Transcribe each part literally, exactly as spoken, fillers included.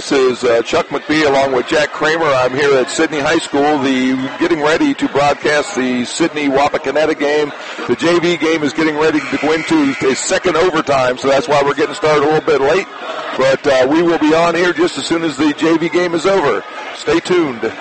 This is uh, Chuck McBee along with Jack Kramer. I'm here at Sidney High School, the getting ready to broadcast the Sidney Wapakoneta game. The J V game is getting ready to go into a second overtime, so that's why we're getting started a little bit late. But uh, we will be on here just as soon as the J V game is over. Stay tuned.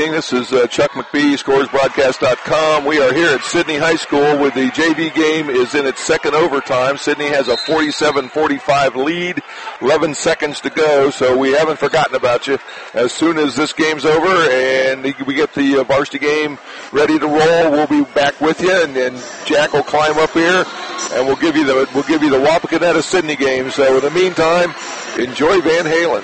evening. This is uh, Chuck McBee, scores broadcast dot com. We are here at Sidney High School where the J V game is in its second overtime. Sidney has a forty-seven forty-five lead, eleven seconds to go, so we haven't forgotten about you. As soon as this game's over and we get the uh, varsity game ready to roll, we'll be back with you, and then Jack will climb up here and we'll give you the we'll give you the Wapakoneta Sidney game. So in the meantime, enjoy Van Halen.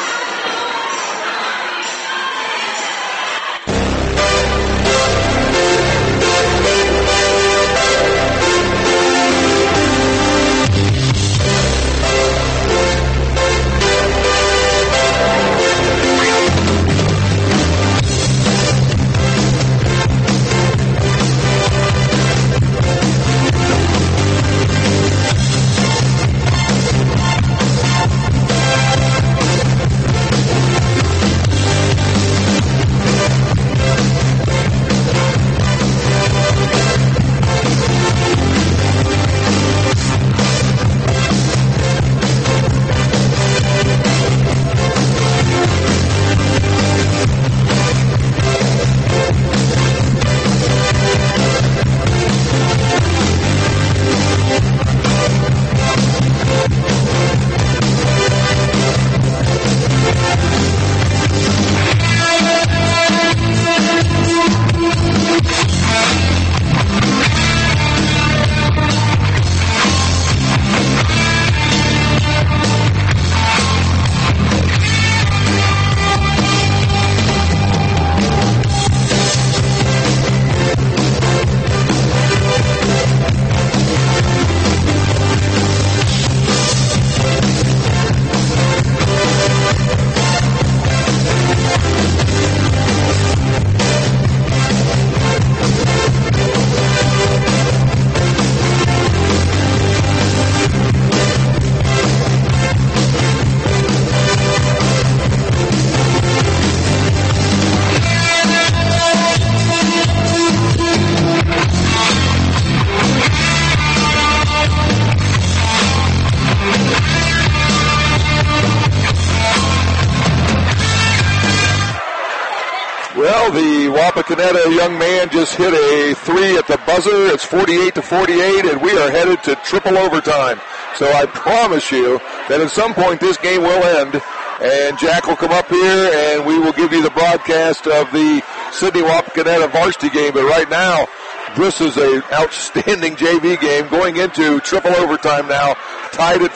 The Wapakoneta young man just hit a three at the buzzer. It's forty-eight to forty-eight, and we are headed to triple overtime. So I promise you that at some point this game will end, and Jack will come up here, and we will give you the broadcast of the Sidney Wapakoneta varsity game. But right now, this is an outstanding J V game going into triple overtime now, tied at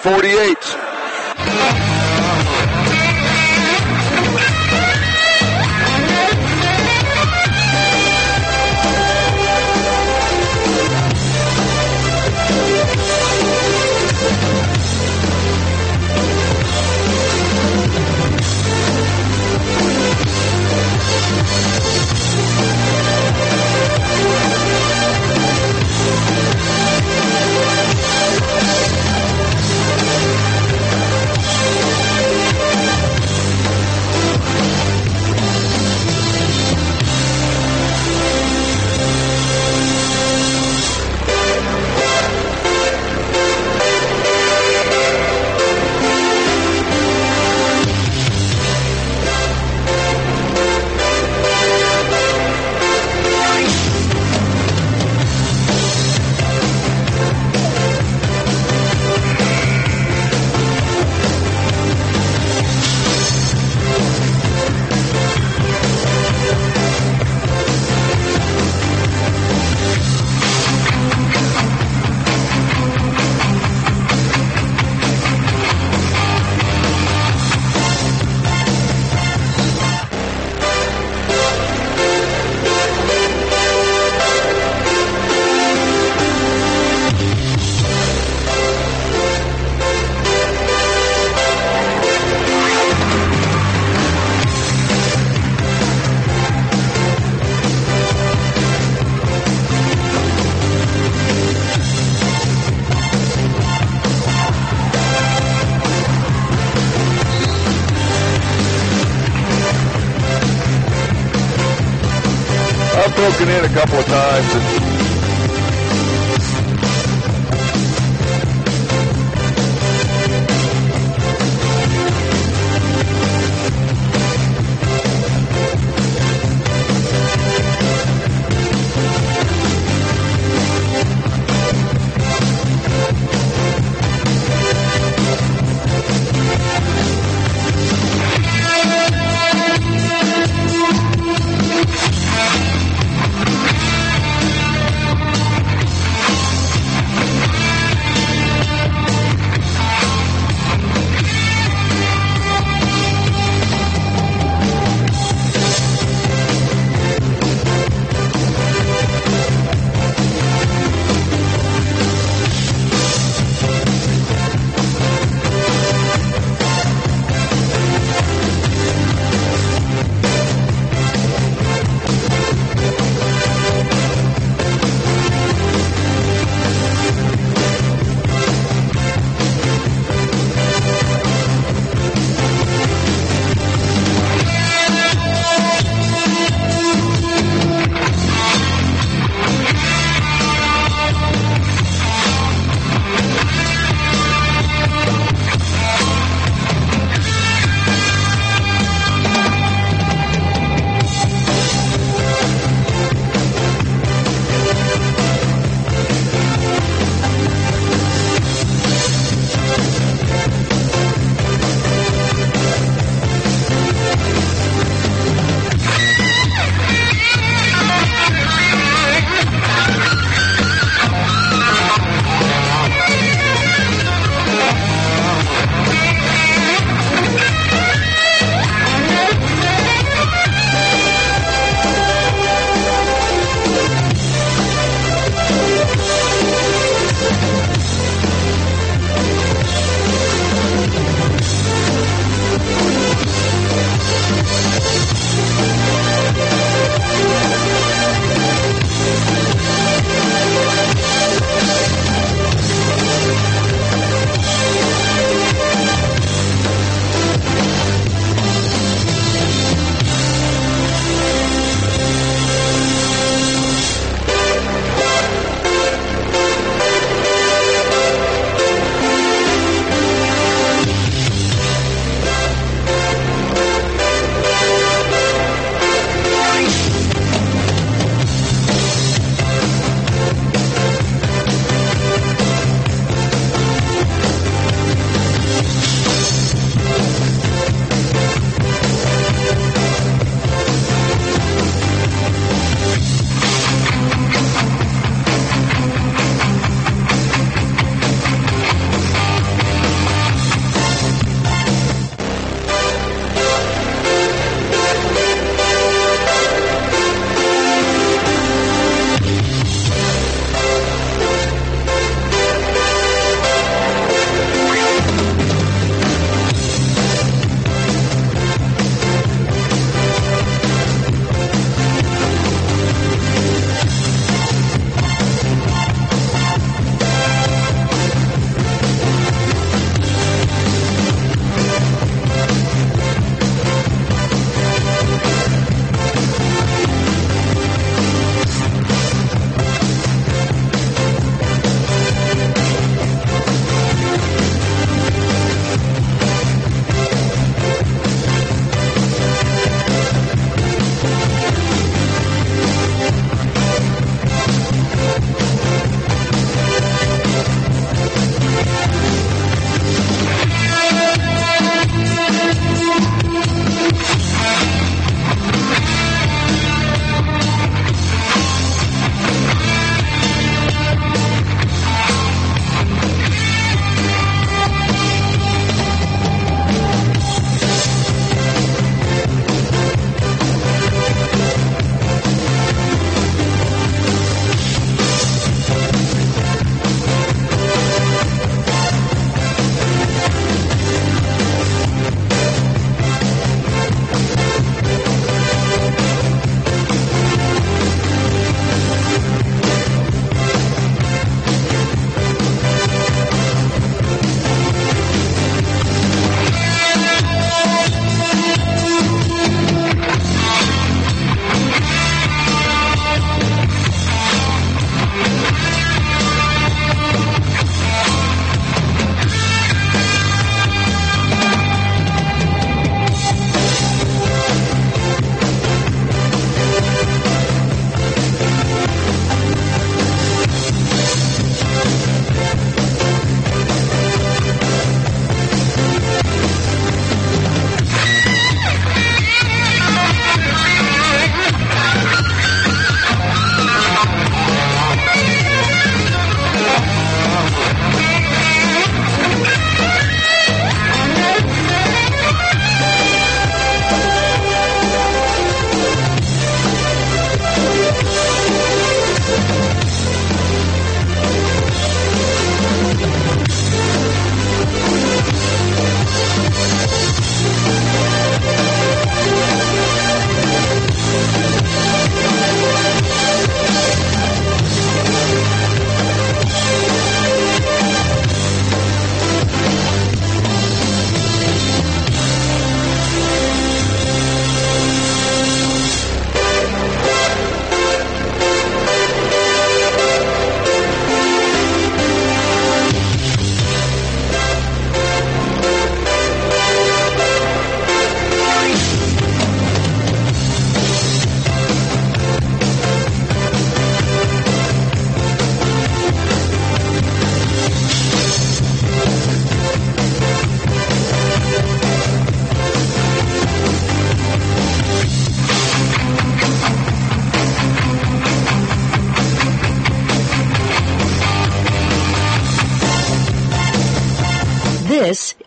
forty-eight. Broken in a couple of times. And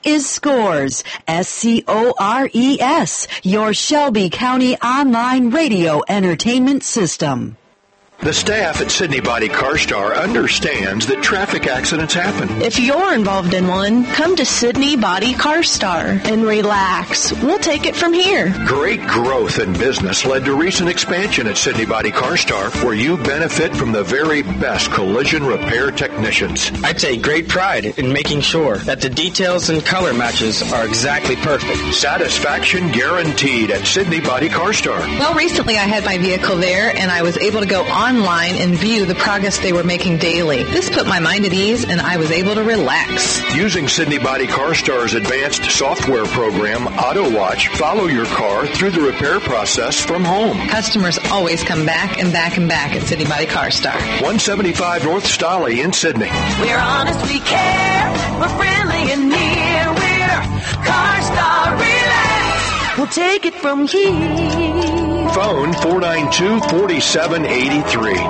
is Scores, S C O R E S, your Shelby County online radio entertainment system. The staff at Sydney Body CarStar understands that traffic accidents happen. If you're involved in one, come to Sydney Body CarStar and relax. We'll take it from here. Great growth in business led to recent expansion at Sydney Body CarStar, where you benefit from the very best collision repair technicians. I take great pride in making sure that the details and color matches are exactly perfect. Satisfaction guaranteed at Sydney Body CarStar. Well, recently I had my vehicle there, and I was able to go on online and view the progress they were making daily. This put my mind at ease, and I was able to relax. Using Sydney Body CarStar's advanced software program, AutoWatch, follow your car through the repair process from home. Customers always come back and back and back at Sydney Body CarStar. one seventy-five North Stolly in Sydney. We're honest, we care. We're friendly and near. We're CarStar. Relax. We'll take it from here. Phone four nine two, four seven eight three.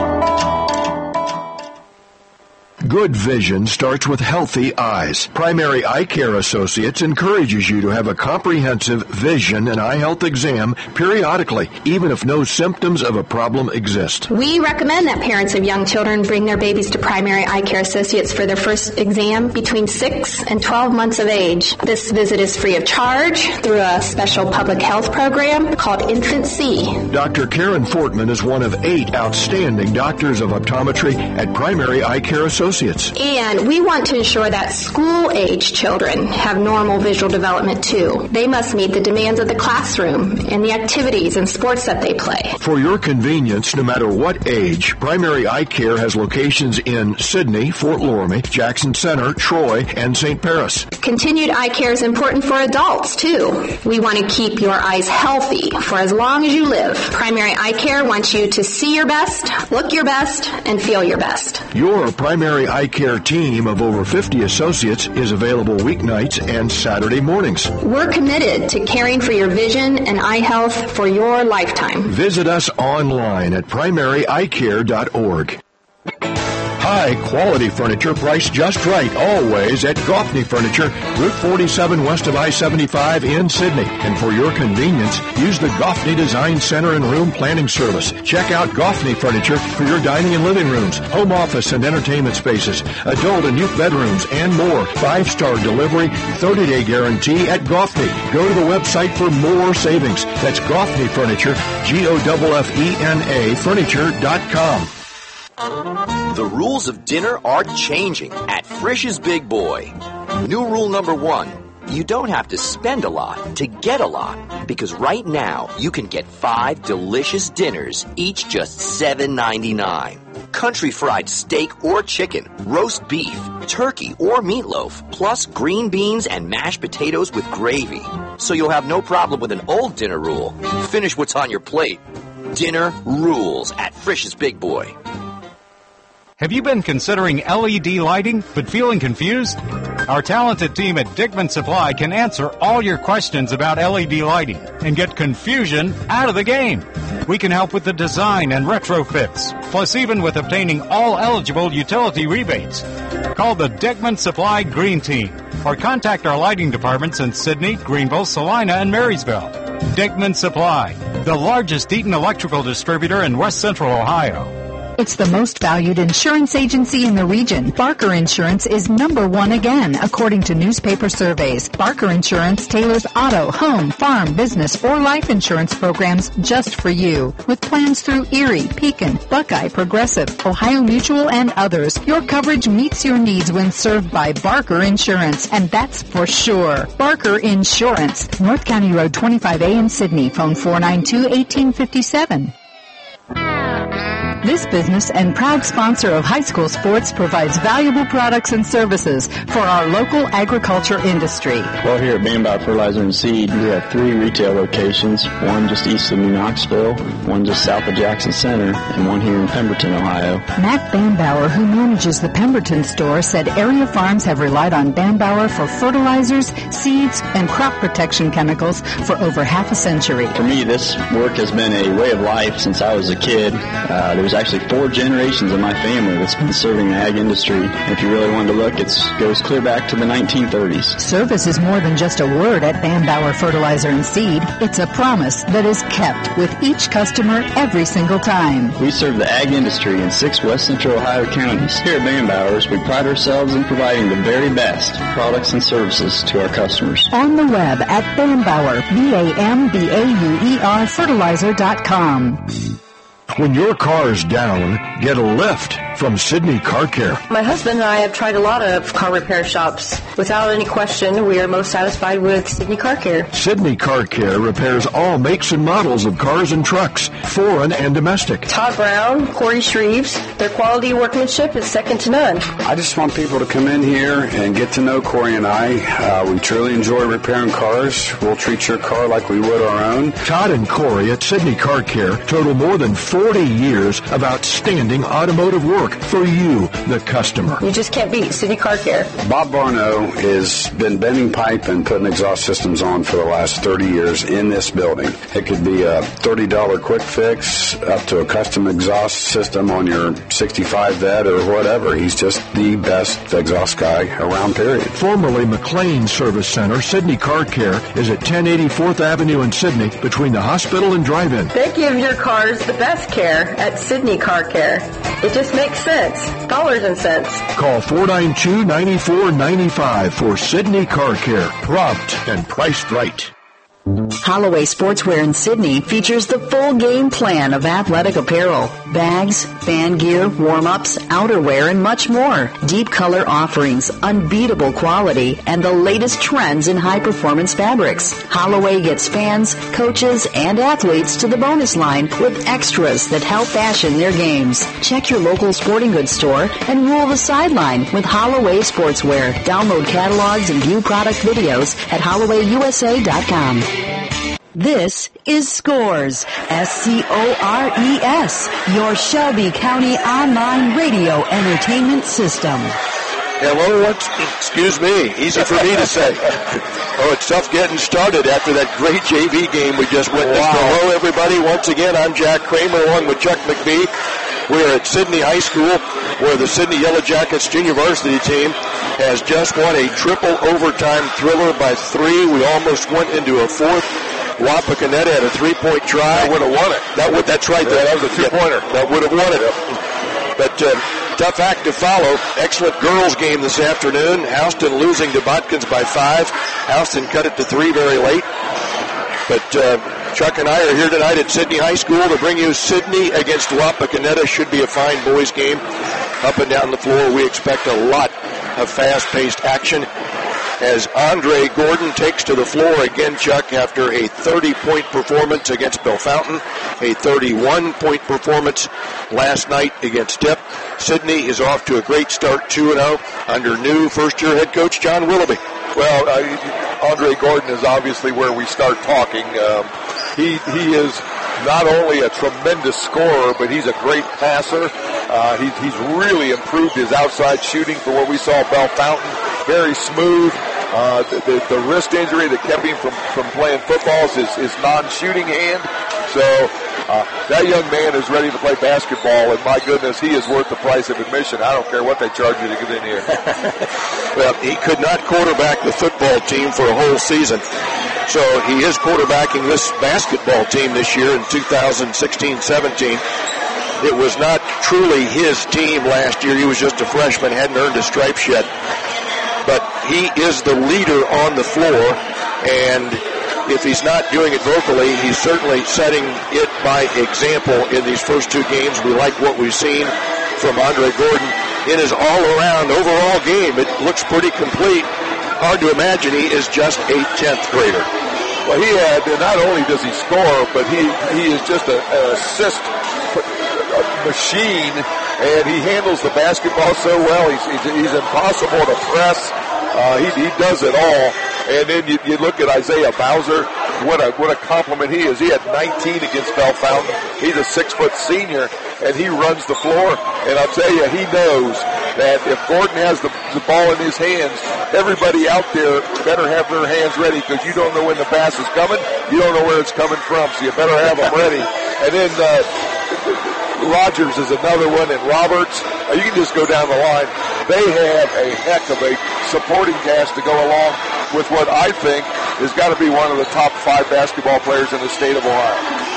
Good vision starts with healthy eyes. Primary Eye Care Associates encourages you to have a comprehensive vision and eye health exam periodically, even if no symptoms of a problem exist. We recommend that parents of young children bring their babies to Primary Eye Care Associates for their first exam between six and twelve months of age. This visit is free of charge through a special public health program called Infant C. Doctor Karen Fortman is one of eight outstanding doctors of optometry at Primary Eye Care Associates. And we want to ensure that school-age children have normal visual development too. They must meet the demands of the classroom and the activities and sports that they play. For your convenience, no matter what age, Primary Eye Care has locations in Sydney, Fort Loramie, Jackson Center, Troy, and Saint Paris. Continued eye care is important for adults too. We want to keep your eyes healthy for as long as you live. Primary Eye Care wants you to see your best, look your best, and feel your best. Your Primary Eye Care team of over fifty associates is available weeknights and Saturday mornings. We're committed to caring for your vision and eye health for your lifetime. Visit us online at primary eye care dot org. High quality furniture priced just right, always at Goffney Furniture, Route forty-seven west of I seventy-five in Sydney. And for your convenience, use the Goffney Design Center and Room Planning Service. Check out Goffney Furniture for your dining and living rooms, home office and entertainment spaces, adult and youth bedrooms, and more. Five-star delivery, thirty-day guarantee at Goffney. Go to the website for more savings. That's Goffney Furniture, G O F F E N A, furniture dot com. The rules of dinner are changing at Frisch's Big Boy. New rule number one, you don't have to spend a lot to get a lot, because right now you can get five delicious dinners, each just seven ninety-nine. Country fried steak or chicken, roast beef, turkey or meatloaf, plus green beans and mashed potatoes with gravy. So you'll have no problem with an old dinner rule. Finish what's on your plate. Dinner rules at Frisch's Big Boy. Have you been considering L E D lighting but feeling confused? Our talented team at Dickman Supply can answer all your questions about L E D lighting and get confusion out of the game. We can help with the design and retrofits, plus even with obtaining all eligible utility rebates. Call the Dickman Supply Green Team or contact our lighting departments in Sydney, Greenville, Salina, and Marysville. Dickman Supply, the largest Eaton electrical distributor in West Central Ohio. It's the most valued insurance agency in the region. Barker Insurance is number one again, according to newspaper surveys. Barker Insurance tailors auto, home, farm, business, or life insurance programs just for you. With plans through Erie, Pekin, Buckeye, Progressive, Ohio Mutual, and others, your coverage meets your needs when served by Barker Insurance, and that's for sure. Barker Insurance, North County Road twenty-five A in Sydney. Phone four nine two, one eight five seven. This business and proud sponsor of high school sports provides valuable products and services for our local agriculture industry. Well, here at Banbauer Fertilizer and Seed, we have three retail locations, one just east of New Knoxville, one just south of Jackson Center, and one here in Pemberton, Ohio. Matt Banbauer, who manages the Pemberton store, said area farms have relied on Banbauer for fertilizers, seeds, and crop protection chemicals for over half a century. For me, this work has been a way of life since I was a kid. Uh, there was actually four generations of my family that's been serving the ag industry. And if you really wanted to look, it goes clear back to the nineteen thirties. Service is more than just a word at Bambauer Fertilizer and Seed. It's a promise that is kept with each customer every single time. We serve the ag industry in six West Central Ohio counties. Here at Bambauer's, we pride ourselves in providing the very best products and services to our customers. On the web at Bambauer, B A M B A U E R fertilizer dot com. When your car's down, get a lift from Sydney Car Care. My husband and I have tried a lot of car repair shops. Without any question, we are most satisfied with Sydney Car Care. Sydney Car Care repairs all makes and models of cars and trucks, foreign and domestic. Todd Brown, Corey Shreves, their quality workmanship is second to none. I just want people to come in here and get to know Corey and I. Uh, we truly enjoy repairing cars. We'll treat your car like we would our own. Todd and Corey at Sydney Car Care total more than forty years of outstanding automotive work for you, the customer. You just can't beat Sydney Car Care. Bob Barno has been bending pipe and putting exhaust systems on for the last thirty years in this building. It could be a thirty dollars quick fix up to a custom exhaust system on your sixty-five Vet or whatever. He's just the best exhaust guy around, period. Formerly McLean Service Center, Sydney Car Care is at ten eighty-fourth Avenue in Sydney between the hospital and drive-in. They give your cars the best care at Sydney Car Care. It just makes sense. Dollars and cents. Call four nine two, nine four nine five for Sydney Car Care. Prompt and priced right. Holloway Sportswear in Sydney features the full game plan of athletic apparel, bags, fan gear, warm-ups, outerwear, and much more. Deep color offerings, unbeatable quality, and the latest trends in high-performance fabrics. Holloway gets fans, coaches, and athletes to the bonus line with extras that help fashion their games. Check your local sporting goods store and rule the sideline with Holloway Sportswear. Download catalogs and view product videos at holloway u s a dot com. This is Scores, S C O R E S, your Shelby County online radio entertainment system. Hello, excuse me, easy for me to say. Oh, it's tough getting started after that great J V game we just witnessed. Wow. Hello, everybody. Once again, I'm Jack Kramer along with Chuck McBee. We're at Sydney High School, where the Sydney Yellow Jackets junior varsity team has just won a triple overtime thriller by three. We almost went into a fourth. Wapakoneta had a three-point try. That would have won it. That would, that's right. Yeah, that was a two-pointer. Yeah, that would have won it. But uh, tough act to follow. Excellent girls game this afternoon. Houston losing to Botkins by five. Houston cut it to three very late. But uh, Chuck and I are here tonight at Sydney High School to bring you Sydney against Wapakoneta. Should be a fine boys game. Up and down the floor, we expect a lot of fast-paced action as Andre Gordon takes to the floor again, Chuck, after a thirty-point performance against Bellefontaine, a thirty-one point performance last night against Dip. Sydney is off to a great start, two and oh, under new first-year head coach John Willoughby. Well, uh, Andre Gordon is obviously where we start talking. Um, he he is not only a tremendous scorer, but he's a great passer. Uh, he, he's really improved his outside shooting for what we saw Bellefontaine. Very smooth. Uh, the, the, the wrist injury that kept him from, from playing football is his, his non-shooting hand. So uh, that young man is ready to play basketball, and my goodness, he is worth the price of admission. I don't care what they charge you to get in here. Well, he could not quarterback the football team for a whole season. So he is quarterbacking this basketball team this year in two thousand sixteen seventeen. It was not truly his team last year. He was just a freshman, hadn't earned his stripes yet. But he is the leader on the floor, and if he's not doing it vocally, he's certainly setting it by example in these first two games. We like what we've seen from Andre Gordon in his all-around overall game. It looks pretty complete. Hard to imagine he is just a tenth grader. Well, he had, not only does he score, but he, he is just a, an assist machine, and he handles the basketball so well. He's, he's, he's impossible to press. Uh, he, he does it all. And then you, you look at Isaiah Bowser. What a what a compliment he is. He had nineteen against Bellefontaine. He's a six-foot senior, and he runs the floor. And I'll tell you, he knows that if Gordon has the, the ball in his hands, everybody out there better have their hands ready, because you don't know when the pass is coming. You don't know where it's coming from, so you better have them ready. And then uh, Rogers is another one, and Roberts. Uh, you can just go down the line. They have a heck of a supporting cast to go along with what I think has got to be one of the top five basketball players in the state of Ohio.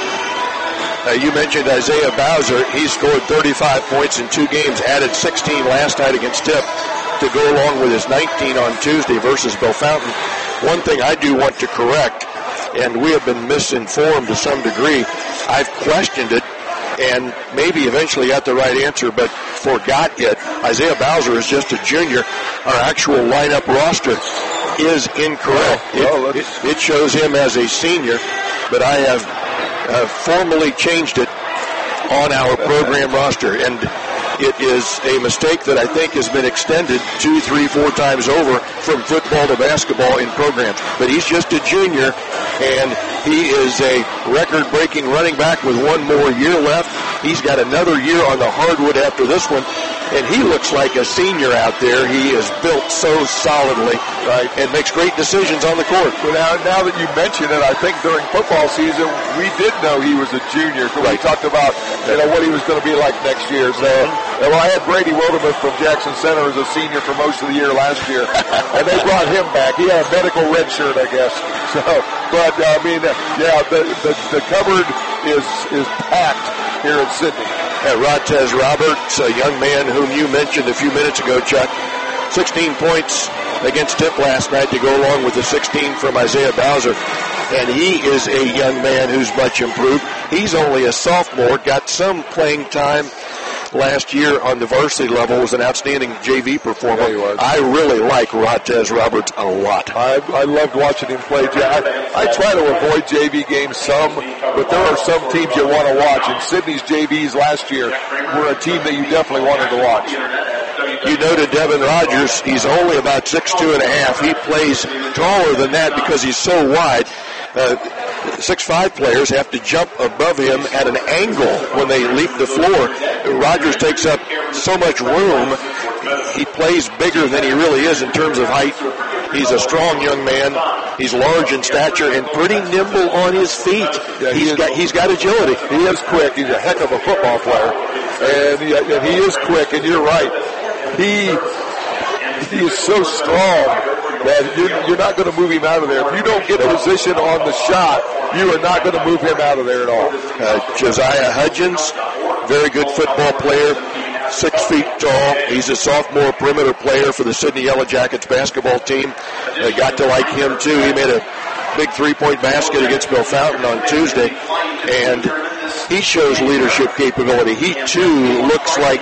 Uh, you mentioned Isaiah Bowser. He scored thirty-five points in two games, added sixteen last night against Tip to go along with his nineteen on Tuesday versus Bellefontaine. One thing I do want to correct, and we have been misinformed to some degree. I've questioned it and maybe eventually got the right answer, but forgot it. Isaiah Bowser is just a junior. Our actual lineup roster is incorrect. Well, it, it, it shows him as a senior, but I have uh, formally changed it on our program roster, and it is a mistake that I think has been extended two, three, four times over from football to basketball in programs. But he's just a junior, and he is a record-breaking running back with one more year left. He's got another year on the hardwood after this one, and he looks like a senior out there. He is built so solidly, right, and makes great decisions on the court. Well, now, now that you mention it, I think during football season, we did know he was a junior. So right. We talked about, you know, what he was going to be like next year. So, well, I had Brady Wildermuth from Jackson Center as a senior for most of the year last year, and they brought him back. He had a medical red shirt, I guess. So, but uh, I mean, yeah, the, the the cupboard is is packed here at Sidney. Uh, Rottez Roberts, a young man whom you mentioned a few minutes ago, Chuck, sixteen points against Tip last night to go along with the sixteen from Isaiah Bowser. And he is a young man who's much improved. He's only a sophomore, got some playing time last year on the varsity level, was an outstanding J V performer. Yeah, he was. I really like Rottez Roberts a lot. I, I loved watching him play. I, I try to avoid J V games some, but there are some teams you want to watch. And Sidney's J Vs last year were a team that you definitely wanted to watch. You noted Devin Rogers. He's only about six two and a half. He plays taller than that because he's so wide. Uh, six five players have to jump above him at an angle when they leap the floor. Rogers takes up so much room. He plays bigger than he really is in terms of height. He's a strong young man. He's large in stature and pretty nimble on his feet. Yeah, he he's is, got he's got agility. He is quick. He's a heck of a football player, and he, and he is quick. And you're right. He he is so strong that you're, you're not going to move him out of there. If you don't get position on the shot, you are not going to move him out of there at all. Uh, Josiah Hudgens, very good football player, six feet tall. He's a sophomore perimeter player for the Sidney Yellow Jackets basketball team. I uh, got to like him, too. He made a big three-point basket against Bellefontaine on Tuesday, and he shows leadership capability. He, too, looks like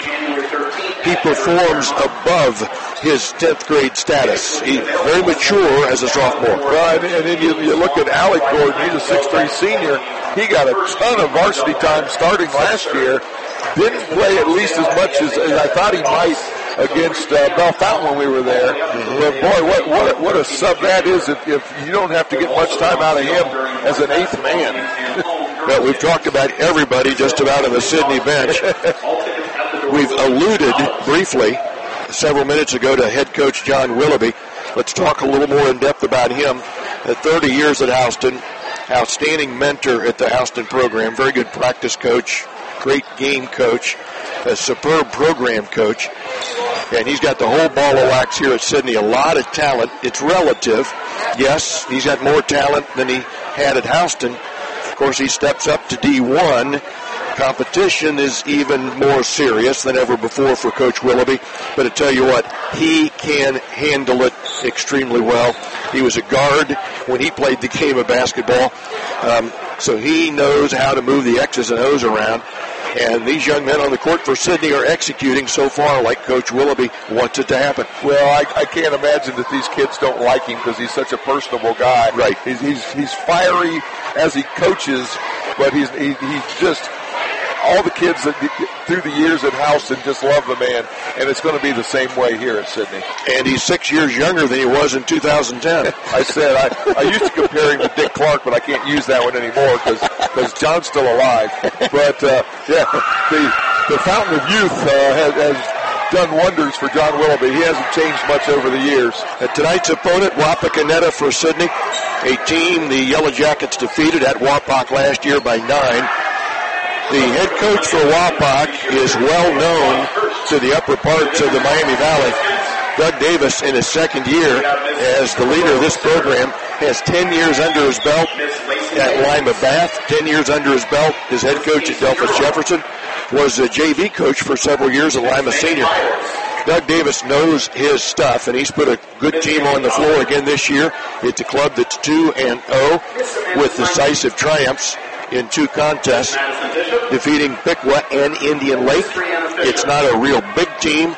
he performs above his tenth grade status. He's very mature as a sophomore. Right, and then you, you look at Alec Gordon. He's a six three senior. He got a ton of varsity time starting last year. Didn't play at least as much as, as I thought he might against uh, Bellefontaine when we were there. Mm-hmm. But boy, what what a, what a sub that is if, if you don't have to get much time out of him as an eighth man. Well, we've talked about everybody just about on the Sidney bench. We've alluded briefly several minutes ago to head coach John Willoughby. Let's talk a little more in depth about him. At thirty years at Houston, outstanding mentor at the Houston program, very good practice coach, great game coach, a superb program coach, and he's got the whole ball of wax here at Sidney. A lot of talent. It's relative. Yes, he's got more talent than he had at Houston. Of course, he steps up to D one. Competition is even more serious than ever before for Coach Willoughby. But I tell you what, he can handle it extremely well. He was a guard when he played the game of basketball. Um, so he knows how to move the X's and O's around. And these young men on the court for Sidney are executing so far like Coach Willoughby wants it to happen. Well, I, I can't imagine that these kids don't like him because he's such a personable guy. Right. He's he's, he's fiery as he coaches, but he's he, he's just... all the kids that through the years at Houston just love the man, and it's going to be the same way here at Sidney. And he's six years younger than he was in two thousand ten. I said I, I used to compare him to Dick Clark, but I can't use that one anymore because John's still alive. But uh, yeah, the the fountain of youth uh, has, has done wonders for John Willoughby. He hasn't changed much over the years. And tonight's opponent, Wapakoneta for Sidney, a team the Yellow Jackets defeated at Wapak last year by nine. The head coach for Wapak is well known to the upper parts of the Miami Valley. Doug Davis, in his second year as the leader of this program, has ten years under his belt at Lima Bath, ten years under his belt as head coach at Delphos Jefferson, was a J V coach for several years at Lima Senior. Doug Davis knows his stuff, and he's put a good team on the floor again this year. It's a club that's two and oh with decisive triumphs in two contests, defeating Piqua and Indian Lake. It's not a real big team.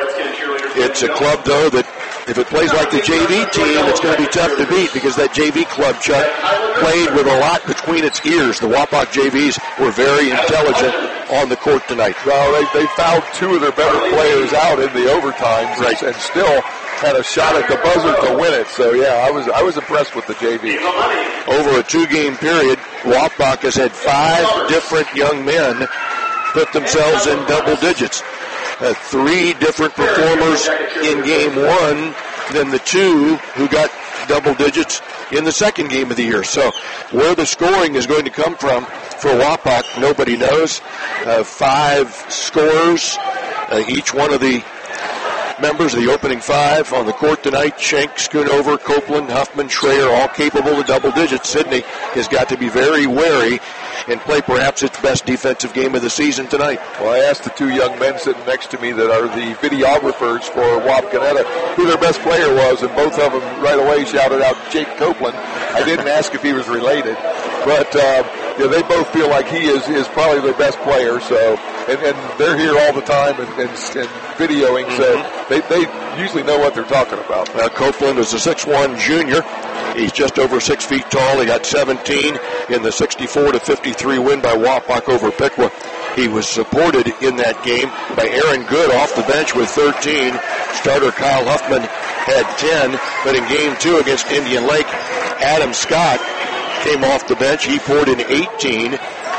It's a club, though, that if it plays like the J V team, it's going to be tough to beat because that J V club, Chuck, played with a lot between its ears. The Wapak J Vs were very intelligent on the court tonight. Well, they, they fouled two of their better players out in the overtimes, right, and still had a shot at the buzzer to win it. So, yeah, I was I was impressed with the J V. Over a two-game period, Wapak has had five different young men put themselves in double digits. Uh, three different performers in game one than the two who got double digits in the second game of the year. So where the scoring is going to come from for Wapak, nobody knows. Uh, five scorers, uh, each one of the members of the opening five on the court tonight. Schenk, Schoonover, Copeland, Huffman, Schreier, all capable of double digits. Sydney has got to be very wary and play perhaps its best defensive game of the season tonight. Well, I asked the two young men sitting next to me that are the videographers for Wapakoneta who their best player was, and both of them right away shouted out Jake Copeland. I didn't ask if he was related, but uh, yeah, they both feel like he is, is probably their best player. So, and, and they're here all the time and, and, and videoing, mm-hmm. so they, they usually know what they're talking about. Uh, Copeland is a six one junior. He's just over six feet tall. He got seventeen in the sixty-four to fifty-three win by Wapak over Piqua. He was supported in that game by Aaron Good off the bench with thirteen. Starter Kyle Huffman had ten, but in game two against Indian Lake, Adam Scott came off the bench. He poured in eighteen.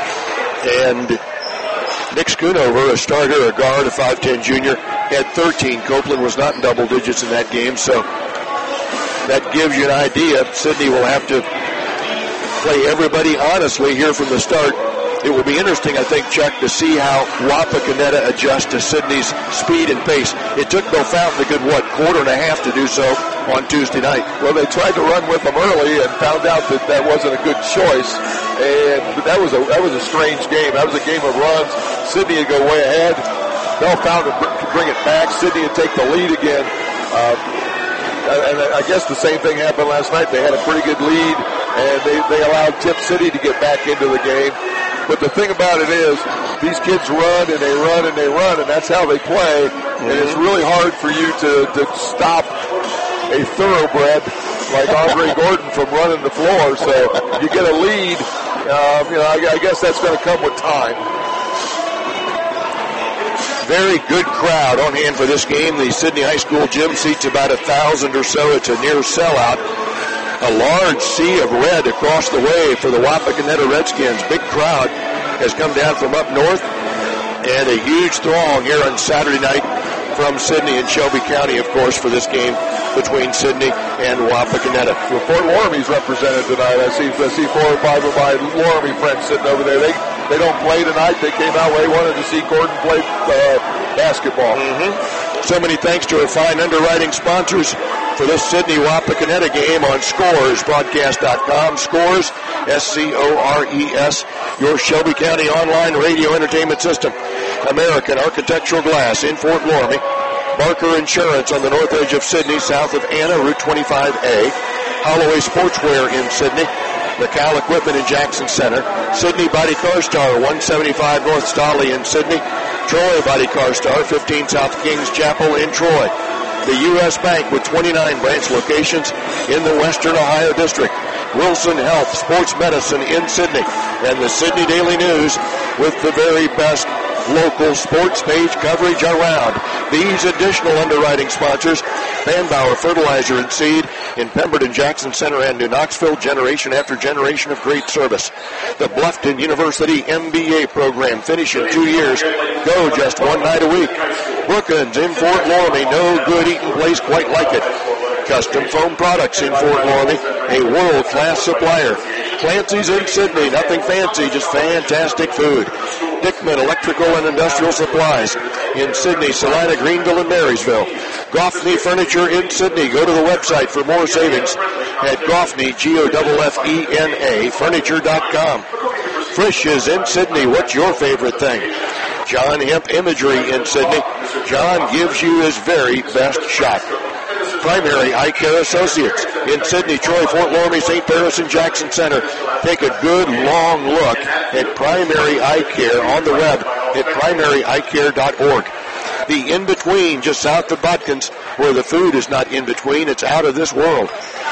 And Nick Schoonover, a starter, a guard, a five ten junior, had thirteen. Copeland was not in double digits in that game, so that gives you an idea. Sydney will have to play everybody honestly here from the start. It will be interesting, I think, Chuck, to see how Wapakoneta adjusts to Sydney's speed and pace. It took Bill Fountain a good, what, quarter and a half to do so on Tuesday night. Well, they tried to run with them early and found out that that wasn't a good choice. And that was a that was a strange game. That was a game of runs. Sydney would go way ahead. Bill Fountain would bring it back. Sydney would take the lead again. Um, And I guess the same thing happened last night. They had a pretty good lead, and they, they allowed Tip City to get back into the game. But the thing about it is, these kids run and they run and they run, and that's how they play. Mm-hmm. And it's really hard for you to, to stop a thoroughbred like Andre Gordon from running the floor. So you get a lead. Um, you know, I, I guess that's going to come with time. Very good crowd on hand for this game. The Sydney High School gym seats about a thousand or so. It's a near sellout. A large sea of red across the way for the Wapakoneta Redskins. Big crowd has come down from up north, and a huge throng here on Saturday night from Sydney and Shelby County, of course, for this game between Sydney and Wapakoneta. Well, Fort Loramie's represented tonight. I see, I see four or five of my Loramie friends sitting over there. They They don't play tonight. They came out. They wanted to see Gordon play uh, basketball. Mm-hmm. So many thanks to our fine underwriting sponsors for this Sydney Wapakoneta game on Scores, broadcast dot com. Scores, S C O R E S, your Shelby County online radio entertainment system. American Architectural Glass in Fort Loramie. Barker Insurance on the north edge of Sydney, south of Anna, Route twenty-five A. Holloway Sportswear in Sydney. McCall Equipment in Jackson Center. Sydney Body Car Star, one seventy-five North Stolly in Sydney. Troy Body Car Star, fifteen South Kings Chapel in Troy. The U S Bank with twenty-nine branch locations in the Western Ohio District. Wilson Health Sports Medicine in Sydney. And the Sydney Daily News with the very best local sports page coverage around. These additional underwriting sponsors, Van Bauer Fertilizer and Seed in Pemberton, Jackson Center, and New Knoxville, generation after generation of great service. The Bluffton University M B A program, finish in two years, go just one night a week. Brookins in Fort Loramie, no good eating place quite like it. Custom Foam Products in Fort Loramie, a world-class supplier. Clancy's in Sidney. Nothing fancy, just fantastic food. Dickman Electrical and Industrial Supplies in Sidney, Salina, Greenville, and Marysville. Goffney Furniture in Sidney. Go to the website for more savings at Goffney, G O F F E N A, furniture dot com. Frisch is in Sidney. What's your favorite thing? John Hemp Imagery in Sidney. John gives you his very best shot. Primary Eye Care Associates in Sidney, Troy, Fort Loramie, Saint Paris, and Jackson Center. Take a good long look at Primary Eye Care on the web at primary eye care dot org. The in-between just south of Bodkins, where the food is not in-between, it's out of this world.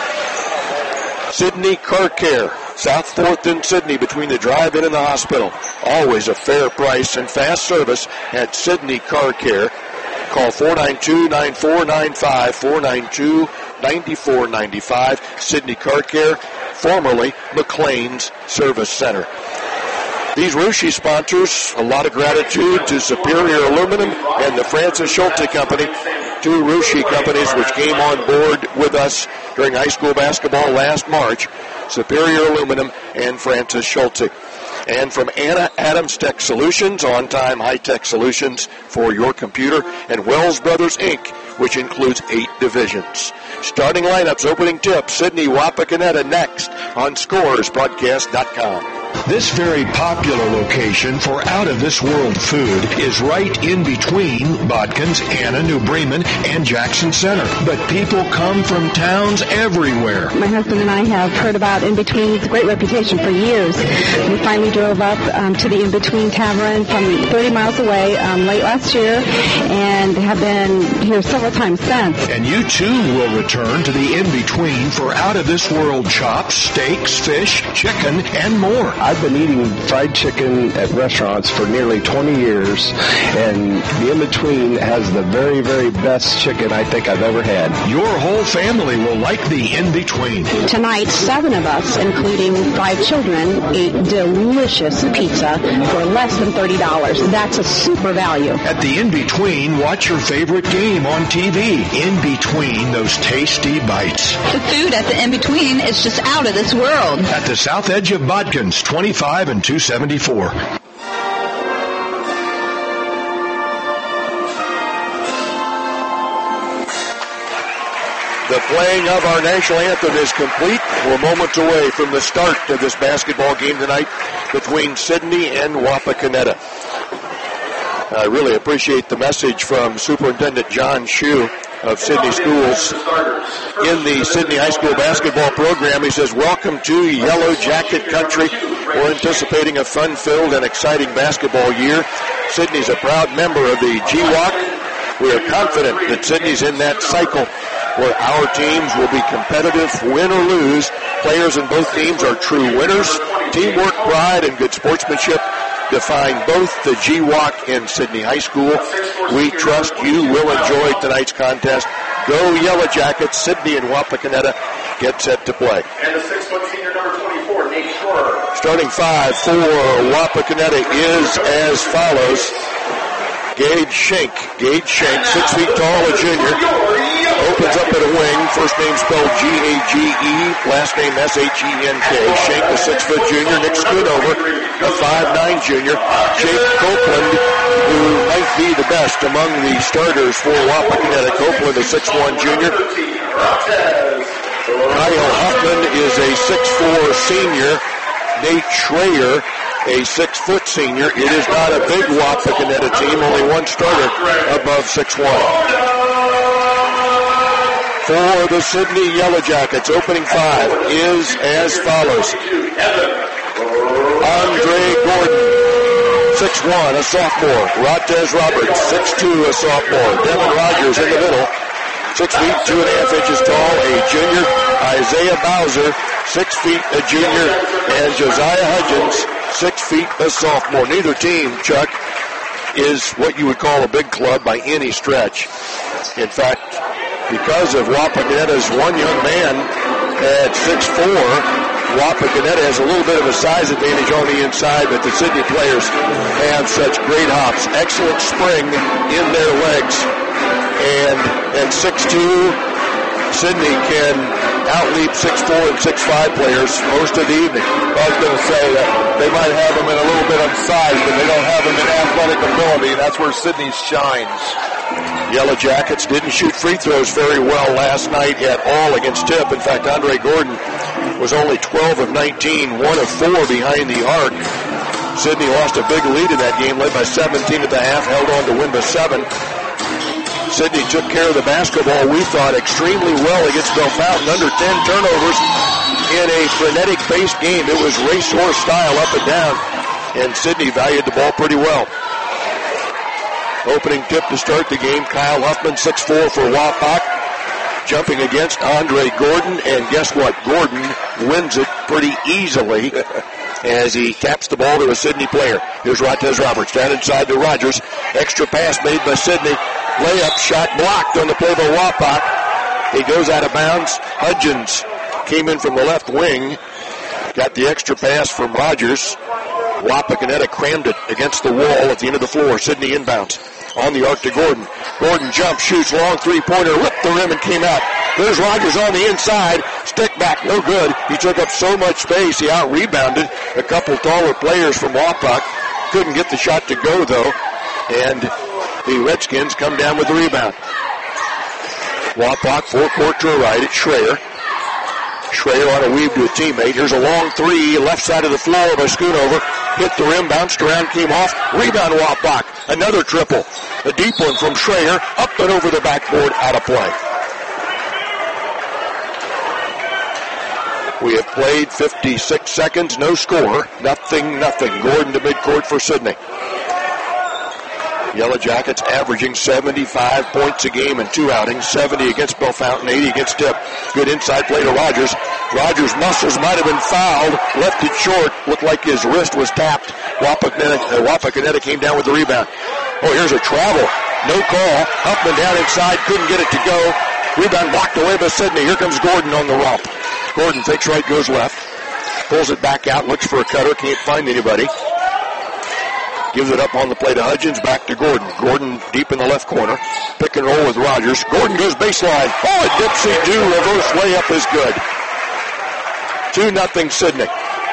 Sidney Car Care, South fourth in Sidney, between the drive-in and the hospital. Always a fair price and fast service at Sidney Car Care. Call four nine two, nine four nine five, four nine two, nine four nine five. Sidney Car Care, formerly McLean's Service Center. These Russia sponsors, a lot of gratitude to Superior Aluminum and the Francis Schulte Company, two Russia companies which came on board with us during high school basketball last March, Superior Aluminum and Francis Schulte. And from Anna Adams Tech Solutions, on-time high-tech solutions for your computer, and Wells Brothers, Incorporated, which includes eight divisions. Starting lineups, opening tips, Sidney Wapakoneta next on scores broadcast dot com. This very popular location for out-of-this-world food is right in between Bodkins, Anna, New Bremen, and Jackson Center. But people come from towns everywhere. My husband and I have heard about In-Between. It's a great reputation for years. We finally drove up um, to the In-Between Tavern from thirty miles away um, late last year and have been here several times since. And you, too, will return to the In-Between for out-of-this-world chops, steaks, fish, chicken, and more. I've been eating fried chicken at restaurants for nearly twenty years, and the In-Between has the very, very best chicken I think I've ever had. Your whole family will like the In-Between. Tonight, seven of us, including five children, ate delicious pizza for less than thirty dollars. That's a super value. At the In-Between, watch your favorite game on T V. In-Between those tasty bites. The food at the In-Between is just out of this world. At the south edge of Bodkins, twenty-five and two seventy-four. The playing of our national anthem is complete. We're moments away from the start of this basketball game tonight between Sidney and Wapakoneta. I really appreciate the message from Superintendent John Shue of Sidney Schools in the Sidney High School basketball program. He says, welcome to Yellow Jacket Country. We're anticipating a fun-filled and exciting basketball year. Sidney's a proud member of the G W A C. We are confident that Sidney's in that cycle where our teams will be competitive, win or lose. Players in both teams are true winners. Teamwork, pride, and good sportsmanship define both the G W A C and Sidney High School. We trust you will enjoy tonight's contest. Go Yellow Jackets. Sidney and Wapakoneta get set to play. And the six-foot senior number twenty-four, Nate Schroer. Starting five for Wapakoneta is as follows. Gage Schenk. Gage Schenk, six feet tall, a junior. Opens up at a wing. First name spelled G A G E. Last name S H E N K. Schenk, a six-foot junior. Nick Schoonover, a five nine junior. Jake Copeland, who might be the best among the starters for Wapakoneta. Copeland, a six one junior. Kyle Huffman is a six four senior. Nate Schreier, a six-foot senior. It is not a big Wapakoneta team, only one starter above six one. For the Sidney Yellow Jackets, opening five is as follows. Andre Gordon, six one, a sophomore. Rottez Roberts, six two, a sophomore. Devin Rogers in the middle, six feet, two and a half inches tall, a junior. Isaiah Bowser, six feet, a junior. And Josiah Hudgens, six feet, a sophomore. Neither team, Chuck, is what you would call a big club by any stretch. In fact, because of Wapakoneta's one young man at six four, Wapakoneta has a little bit of a size advantage on the inside, but the Sidney players have such great hops, excellent spring in their legs, and at six two, Sidney can outleap six four and six five players most of the evening. I was going to say that they might have him in a little bit of size, but they don't have him in athletic ability, and that's where Sidney shines. Yellow Jackets didn't shoot free throws very well last night at all against Tip. In fact, Andre Gordon was only twelve of nineteen, one of four behind the arc. Sidney lost a big lead in that game, led by seventeen at the half, held on to win by seven. Sidney took care of the basketball, we thought, extremely well against Bellefontaine. Under ten turnovers in a frenetic-based game. It was racehorse style up and down, and Sidney valued the ball pretty well. Opening tip to start the game, Kyle Huffman, six four for Wapak, jumping against Andre Gordon, and guess what? Gordon wins it pretty easily as he taps the ball to a Sidney player. Here's Rontez Roberts down inside to Rogers. Extra pass made by Sidney. Layup shot blocked on the play by Wapak. He goes out of bounds. Hudgens came in from the left wing. Got the extra pass from Rogers. Wapakoneta crammed it against the wall at the end of the floor. Sidney inbounds. On the arc to Gordon. Gordon jumps, shoots, long three-pointer, ripped the rim and came out. There's Rogers on the inside. Stick back, no good. He took up so much space, he out-rebounded a couple taller players from Wapak. Couldn't get the shot to go, though. And the Redskins come down with the rebound. Wapak, four-court to a right at Schreier. Schreier on a weave to a teammate. Here's a long three, left side of the floor by Schoonover. Hit the rim, bounced around, came off. Rebound Wapak. Another triple. A deep one from Schreier. Up and over the backboard, out of play. We have played fifty-six seconds, no score. Nothing, nothing. Gordon to midcourt for Sidney. Yellow Jackets averaging seventy-five points a game in two outings, seventy against Bellefontaine, eighty against Tip. Good inside play to Rogers. Rogers' muscles might have been fouled, left it short, looked like his wrist was tapped. Wapakoneta uh, came down with the rebound. Oh, here's a travel. No call. Huffman down inside, couldn't get it to go. Rebound blocked away by Sidney. Here comes Gordon on the romp. Gordon fakes right, goes left. Pulls it back out, looks for a cutter, can't find anybody. Gives it up on the play to Hudgens, back to Gordon. Gordon deep in the left corner. Pick and roll with Rogers. Gordon goes baseline. Oh, a dipsy-do reverse layup is good. two nothing Sidney.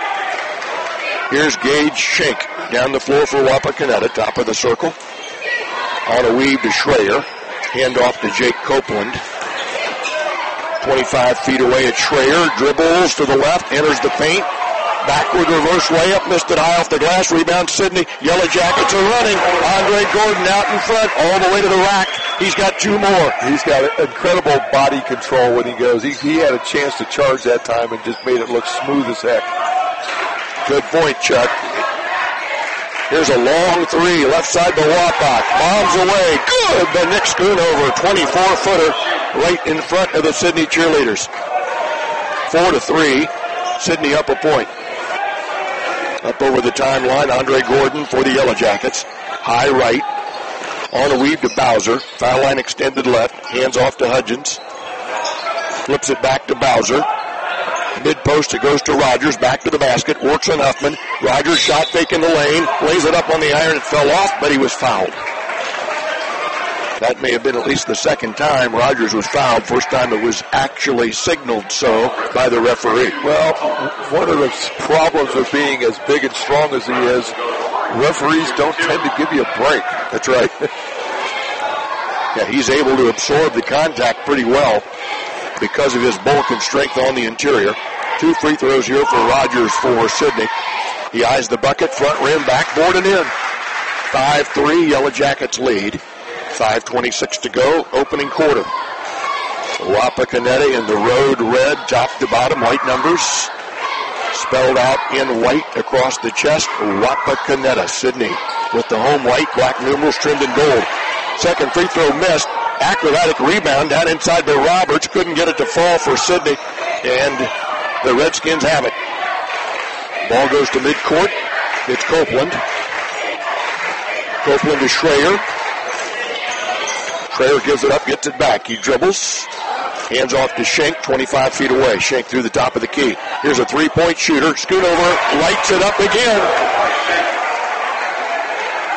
Here's Gage Schenk down the floor for Wapakoneta, top of the circle. On a weave to Schreier. Hand off to Jake Copeland. twenty-five feet away at Schreier. Dribbles to the left, enters the paint. Backward reverse layup, missed it high off the glass. Rebound Sidney. Yellow Jackets are running. Andre Gordon out in front, all the way to the rack. He's got two more. He's got incredible body control when he goes. He, he had a chance to charge that time and just made it look smooth as heck. Good point, Chuck. Here's a long three, left side to Wapak. Bombs away. Good by Nick Schoonover. twenty-four footer right in front of the Sidney cheerleaders. Four to three. Sidney up a point. Up over the timeline, Andre Gordon for the Yellow Jackets. High right. On a weave to Bowser. Foul line extended left. Hands off to Hudgens. Flips it back to Bowser. Mid post, it goes to Rogers. Back to the basket. Works on Huffman. Rogers shot fake in the lane. Lays it up on the iron. It fell off, but he was fouled. That may have been at least the second time Rogers was fouled. First time it was actually signaled so by the referee. Well, one of the problems with being as big and strong as he is, referees don't tend to give you a break. That's right. Yeah, he's able to absorb the contact pretty well because of his bulk and strength on the interior. Two free throws here for Rogers for Sidney. He eyes the bucket, front rim, backboard and in. five three, Yellow Jackets lead. five twenty-six to go, opening quarter. Wapakoneta in the road red, top to bottom, white numbers. Spelled out in white across the chest, Wapakoneta. Sidney with the home white, black numerals trimmed in gold. Second free throw missed. Acrobatic rebound down inside by Roberts. Couldn't get it to fall for Sidney, and the Redskins have it. Ball goes to midcourt. It's Copeland. Copeland to Schreier. Schreier gives it up, gets it back. He dribbles. Hands off to Schenk, twenty-five feet away. Schenk through the top of the key. Here's a three-point shooter. Schoonover lights it up again.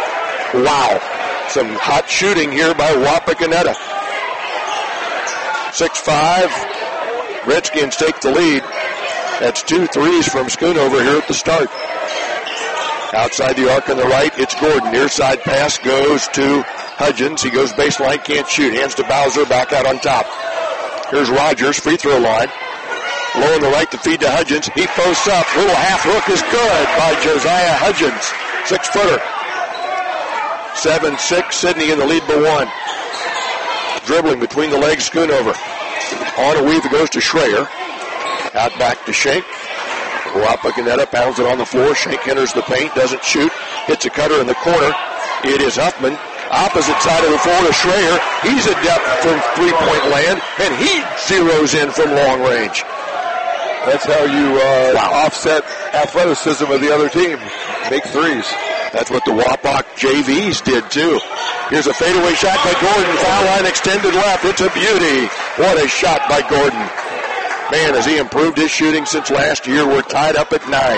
Wow. Some hot shooting here by Wapakoneta. six five. Redskins take the lead. That's two threes from Schoonover here at the start. Outside the arc on the right, it's Gordon. Near side pass goes to Hudgens. He goes baseline, can't shoot. Hands to Bowser, back out on top. Here's Rogers, free throw line. Low on the right to feed to Hudgens. He posts up. Little half hook is good by Josiah Hudgens. Six-footer. seven six, Sidney in the lead by one. Dribbling between the legs, Schoonover. On a weave, it goes to Schreier. Out back to Schenk. Wapakoneta pounds it on the floor. Schenk enters the paint, doesn't shoot. Hits a cutter in the corner. It is Huffman. Opposite side of the floor to Schreier. He's adept from three-point land, and he zeroes in from long range. That's how you uh, wow. offset athleticism of the other team. Make threes. That's what the Wapak J Vs did, too. Here's a fadeaway shot by Gordon. Foul line extended left. It's a beauty. What a shot by Gordon. Man, has he improved his shooting since last year. We're tied up at nine.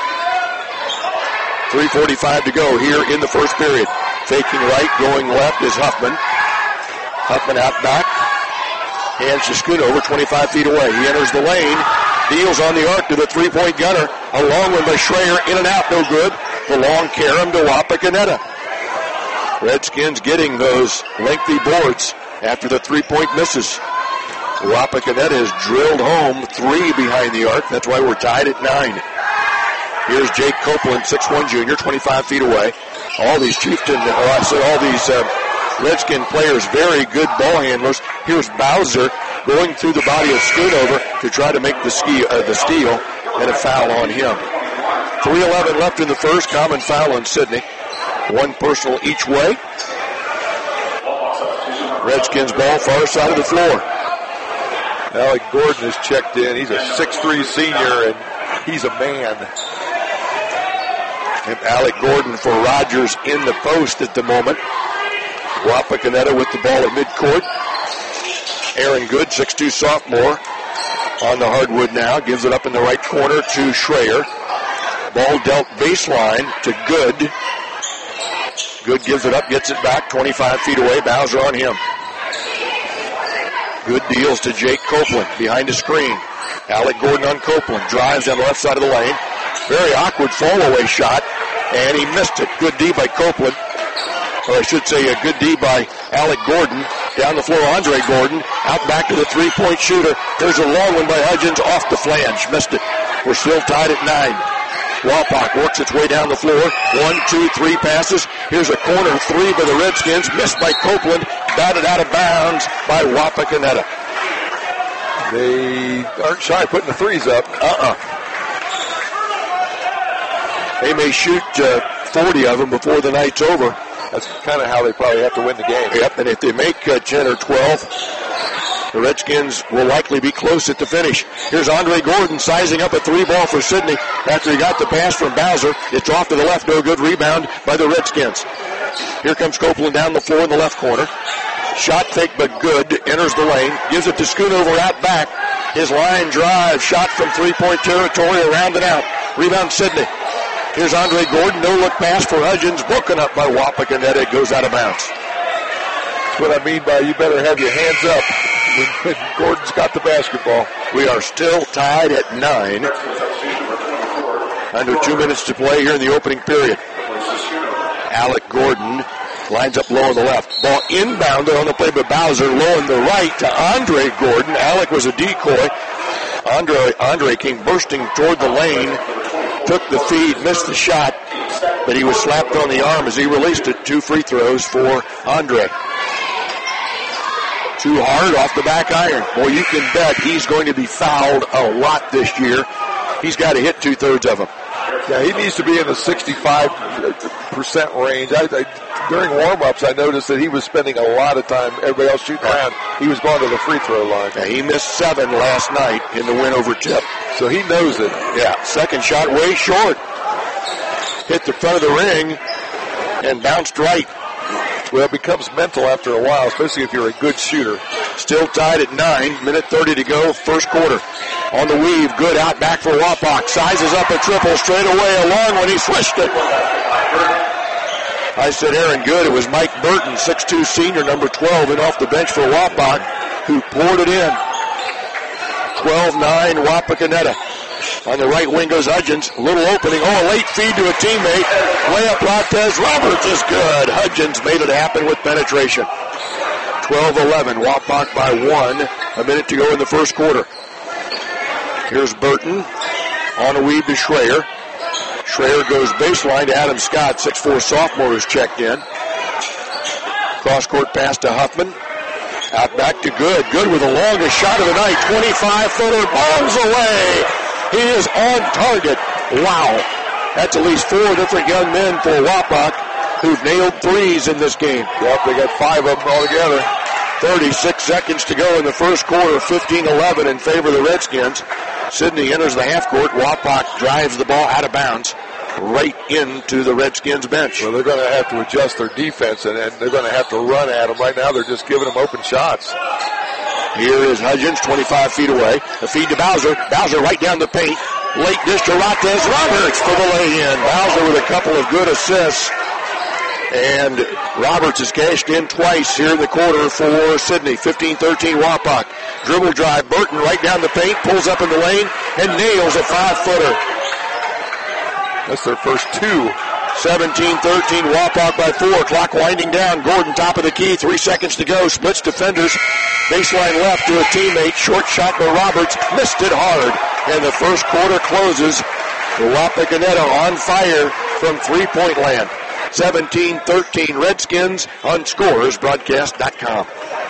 three forty-five to go here in the first period. Faking right, going left is Huffman. Huffman out back. Hands to Schoonover, twenty-five feet away. He enters the lane. Deals on the arc to the three-point gunner. A long one by Schreier. In and out, no good. The long carom to Wapakoneta. Redskins getting those lengthy boards after the three-point misses. Wapakoneta has drilled home three behind the arc. That's why we're tied at nine. Here's Jake Copeland, six one junior, twenty-five feet away. All these Chieftain, or I said all these uh, Redskin players, very good ball handlers. Here's Bowser going through the body of Schoonover to try to make the, ski, uh, the steal, and a foul on him. three eleven left in the first, common foul on Sidney. One personal each way. Redskins ball, far side of the floor. Alec Gordon is checked in. He's a six three senior, and he's a man. And Alec Gordon for Rogers in the post at the moment. Wapakoneta with the ball at midcourt. Aaron Good, six two sophomore, on the hardwood now. Gives it up in the right corner to Schreier. Ball dealt baseline to Good. Good gives it up, gets it back, twenty-five feet away. Bowser on him. Good deals to Jake Copeland behind the screen. Alec Gordon on Copeland. Drives down the left side of the lane. Very awkward fall-away shot, and he missed it. Good D by Copeland. Or I should say a good D by Alec Gordon. Down the floor, Andre Gordon. Out back to the three-point shooter. There's a long one by Hudgens off the flange. Missed it. We're still tied at nine. Wapak works its way down the floor. One, two, three passes. Here's a corner three by the Redskins. Missed by Copeland. Batted out of bounds by Wapakoneta. They aren't shy putting the threes up. Uh-uh. They may shoot uh, forty of them before the night's over. That's kind of how they probably have to win the game. Yep, and if they make uh, ten or twelve, the Redskins will likely be close at the finish. Here's Andre Gordon sizing up a three ball for Sidney after he got the pass from Bowser. It's off to the left, no good. Rebound by the Redskins. Here comes Copeland down the floor in the left corner. Shot fake but good. Enters the lane. Gives it to Schoonover out back. His line drive. Shot from three-point territory. Around and out. Rebound Sidney. Here's Andre Gordon. No-look pass for Hudgens. Broken up by Wapakoneta. It goes out of bounds. That's what I mean by you better have your hands up when, when Gordon's got the basketball. We are still tied at nine. Under two minutes to play here in the opening period. Alec Gordon lines up low on the left. Ball inbounded on the play by Bowser. Low on the right to Andre Gordon. Alec was a decoy. Andre, Andre came bursting toward the lane. Took the feed, missed the shot, but he was slapped on the arm as he released it. Two free throws for Andre. Too hard off the back iron. Boy, you can bet he's going to be fouled a lot this year. He's got to hit two-thirds of them. Yeah, he needs to be in the sixty-five percent range. I, I, during warm-ups, I noticed that he was spending a lot of time, everybody else shooting around, he was going to the free throw line. Yeah, he missed seven last night in the win over Tip. So he knows it. Yeah, second shot way short. Hit the front of the ring and bounced right. Well, it becomes mental after a while, especially if you're a good shooter. Still tied at nine. Minute thirty to go, first quarter. On the weave, Good out back for Wapak. Sizes up a triple straight away. A long one, he swished it. I said Aaron Good. It was Mike Burton, six two senior, number twelve, and off the bench for Wapak. who poured it in. twelve nine Wapakoneta. On the right wing goes Hudgens. Little opening. Oh, a late feed to a teammate. Layup Montez Roberts is good. Hudgens made it happen with penetration. twelve eleven. Wapak by one. A minute to go in the first quarter. Here's Burton. On a weave to Schreier. Schreier goes baseline to Adam Scott. six four sophomore who's checked in. Cross-court pass to Huffman. Out back to Good. Good with the longest shot of the night. twenty-five footer. Bombs away. He is on target. Wow. That's at least four different young men for Wapak who've nailed threes in this game. Yep, they got five of them altogether. thirty-six seconds to go in the first quarter. fifteen eleven in favor of the Redskins. Sidney enters the half court. Wapak drives the ball out of bounds right into the Redskins bench. Well, they're going to have to adjust their defense, and, and they're going to have to run at them. Right now, they're just giving them open shots. Here is Hudgens, twenty-five feet away. A feed to Bowser. Bowser right down the paint. Late dish to Montez Roberts for the lay-in. Bowser with a couple of good assists. And Roberts has cashed in twice here in the quarter for Sidney. fifteen thirteen Wapak. Dribble drive. Burton right down the paint. Pulls up in the lane and nails a five-footer. That's their first two. seventeen thirteen, Wapak by four. Clock winding down. Gordon top of the key. Three seconds to go. Splits defenders. Baseline left to a teammate. Short shot by Roberts. Missed it hard. And the first quarter closes. Wapakoneta on fire from three-point land. seventeen thirteen Redskins on Scores Broadcast dot com.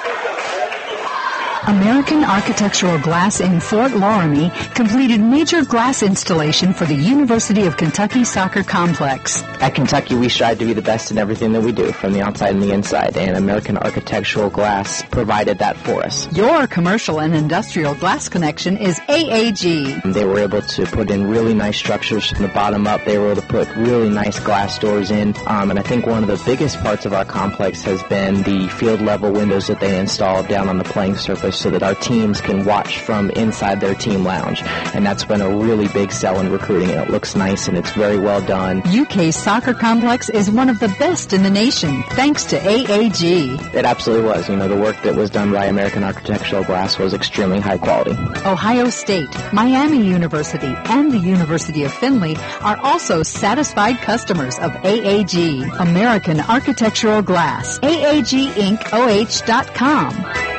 American Architectural Glass in Fort Loramie completed major glass installation for the University of Kentucky Soccer Complex. At Kentucky, we strive to be the best in everything that we do, from the outside and the inside, and American Architectural Glass provided that for us. Your commercial and industrial glass connection is A A G. They were able to put in really nice structures from the bottom up. They were able to put really nice glass doors in, um, and I think one of the biggest parts of our complex has been the field-level windows that they installed down on the playing surface, so that our teams can watch from inside their team lounge. And that's been a really big sell in recruiting, and it looks nice and it's very well done. U K's soccer complex is one of the best in the nation, thanks to A A G. It absolutely was. You know, the work that was done by American Architectural Glass was extremely high quality. Ohio State, Miami University, and the University of Findlay are also satisfied customers of A A G, American Architectural Glass. A A G Inc O H dot com.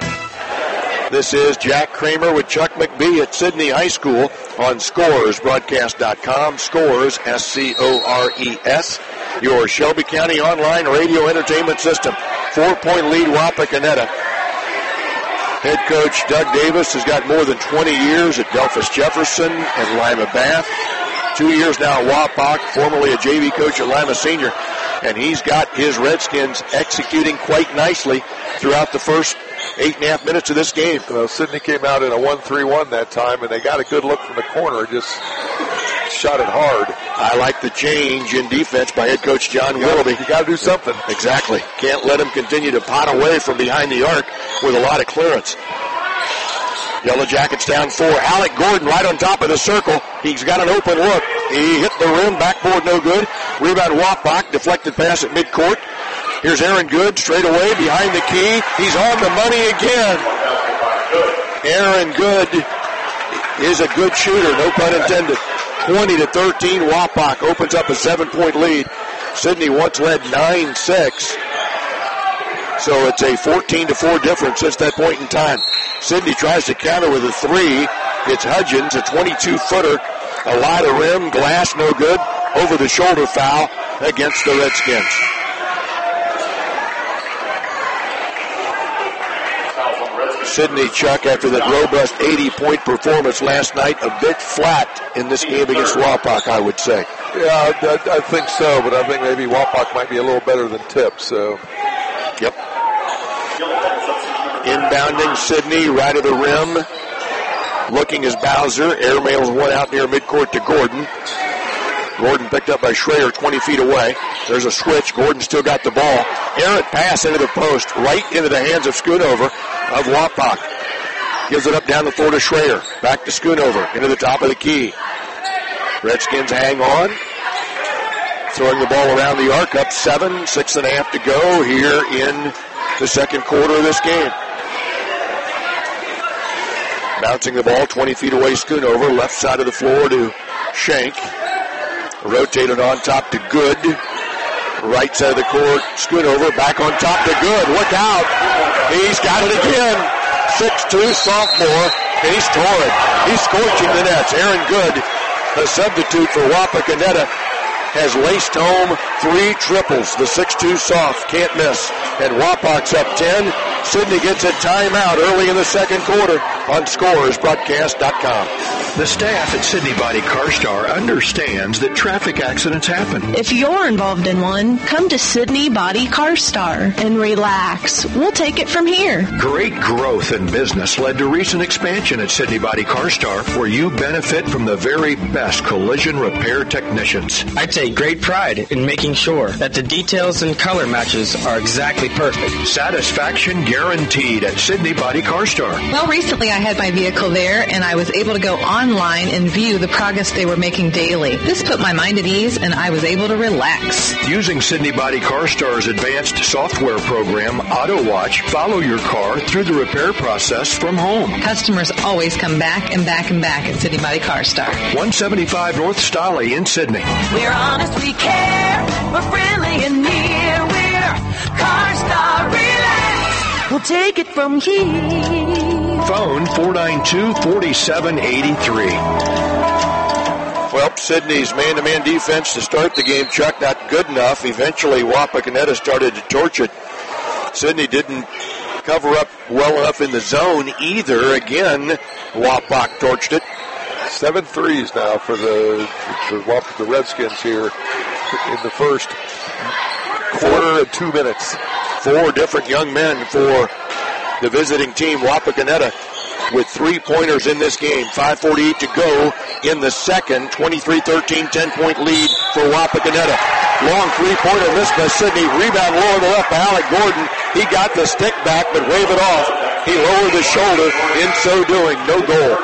This is Jack Kramer with Chuck McBee at Sidney High School on Scores Broadcast dot com. Scores, S C O R E S, your Shelby County online radio entertainment system. Four-point lead, Wapakoneta. Head coach Doug Davis has got more than twenty years at Delphus Jefferson and Lima Bath. Two years now at Wapak, formerly a J V coach at Lima Senior. And he's got his Redskins executing quite nicely throughout the first eight and a half minutes of this game. Well, Sidney came out in a one three one that time, and they got a good look from the corner. Just shot it hard. I like the change in defense by head coach John Willoughby. You got to do something. Exactly. Can't let him continue to pot away from behind the arc with a lot of clearance. Yellow Jackets down four. Alec Gordon right on top of the circle. He's got an open look. He hit the rim. Backboard no good. Rebound Wapak. Deflected pass at midcourt. Here's Aaron Good straight away behind the key. He's on the money again. Aaron Good is a good shooter, no pun intended. twenty to thirteen, Wapak opens up a seven-point lead. Sidney once led nine six. So it's a fourteen to four difference since that point in time. Sidney tries to counter with a three. It's Hudgens, a twenty-two footer. A lot of rim, glass no good. Over the shoulder foul against the Redskins. Sidney, Chuck, after that robust eighty-point performance last night, a bit flat in this game against Wapak, I would say. Yeah, I, I think so, but I think maybe Wapak might be a little better than Tip, so. Yep. Inbounding Sidney, right of the rim. Looking is Bowser. Airmails one out near midcourt to Gordon. Gordon picked up by Schreier twenty feet away. There's a switch. Gordon still got the ball. Errant pass into the post, right into the hands of Schoonover of Wapak. Gives it up down the floor to Schreier. Back to Schoonover, into the top of the key. Redskins hang on. Throwing the ball around the arc, up seven, six and a half to go here in the second quarter of this game. Bouncing the ball twenty feet away, Schoonover, left side of the floor to Shank. Rotated on top to Good. Right side of the court, Schoonover, back on top to Good. Look out. He's got it again. six two sophomore, and he's torrid. He's scorching the nets. Aaron Good, a substitute for Wapakoneta, has laced home three triples. The six two soft can't miss. And Wapak's up ten. Sidney gets a timeout early in the second quarter on Scores Broadcast dot com. The staff at Sidney Body CarStar understands that traffic accidents happen. If you're involved in one, come to Sidney Body CarStar and relax. We'll take it from here. Great growth in business led to recent expansion at Sidney Body CarStar, where you benefit from the very best collision repair technicians. I take great pride in making sure that the details and color matches are exactly perfect. Satisfaction guaranteed at Sidney Body CarStar. Well, recently I had my vehicle there, and I was able to go online and view the progress they were making daily. This put my mind at ease, and I was able to relax. Using Sidney Body CarStar's advanced software program, AutoWatch, follow your car through the repair process from home. Customers always come back and back and back at Sidney Body CarStar. one seventy-five North Stolly in Sidney. We're honest, we care. We're friendly and near. We're CarStar. Relax. We'll take it from here. Phone four nine two, four seven eight three. Well, Sidney's man-to-man defense to start the game, Chuck, not good enough. Eventually, Wapakoneta started to torch it. Sidney didn't cover up well enough in the zone either. Again, Wapak torched it. Seven threes now for the, the, the Redskins here in the first quarter and two minutes. Four different young men for the visiting team, Wapakoneta, with three-pointers in this game. five forty-eight to go in the second. twenty-three thirteen, ten-point lead for Wapakoneta. Long three-pointer missed by Sidney. Rebound low on the left by Alec Gordon. He got the stick back, but wave it off. He lowered the shoulder. In so doing, no goal.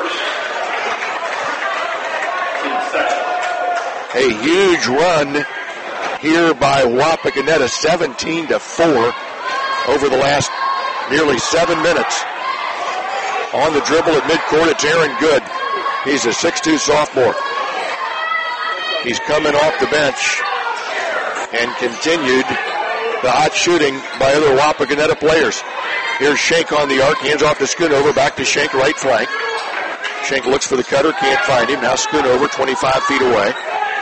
A huge run here by Wapakoneta, seventeen to four over the last nearly seven minutes. On the dribble at midcourt, it's Aaron Good. He's a six two sophomore. He's coming off the bench and continued the hot shooting by other Wapakoneta players. Here's Shank on the arc, hands off to Schoonover, back to Shank, right flank. Shank looks for the cutter, can't find him. Now Schoonover, twenty-five feet away.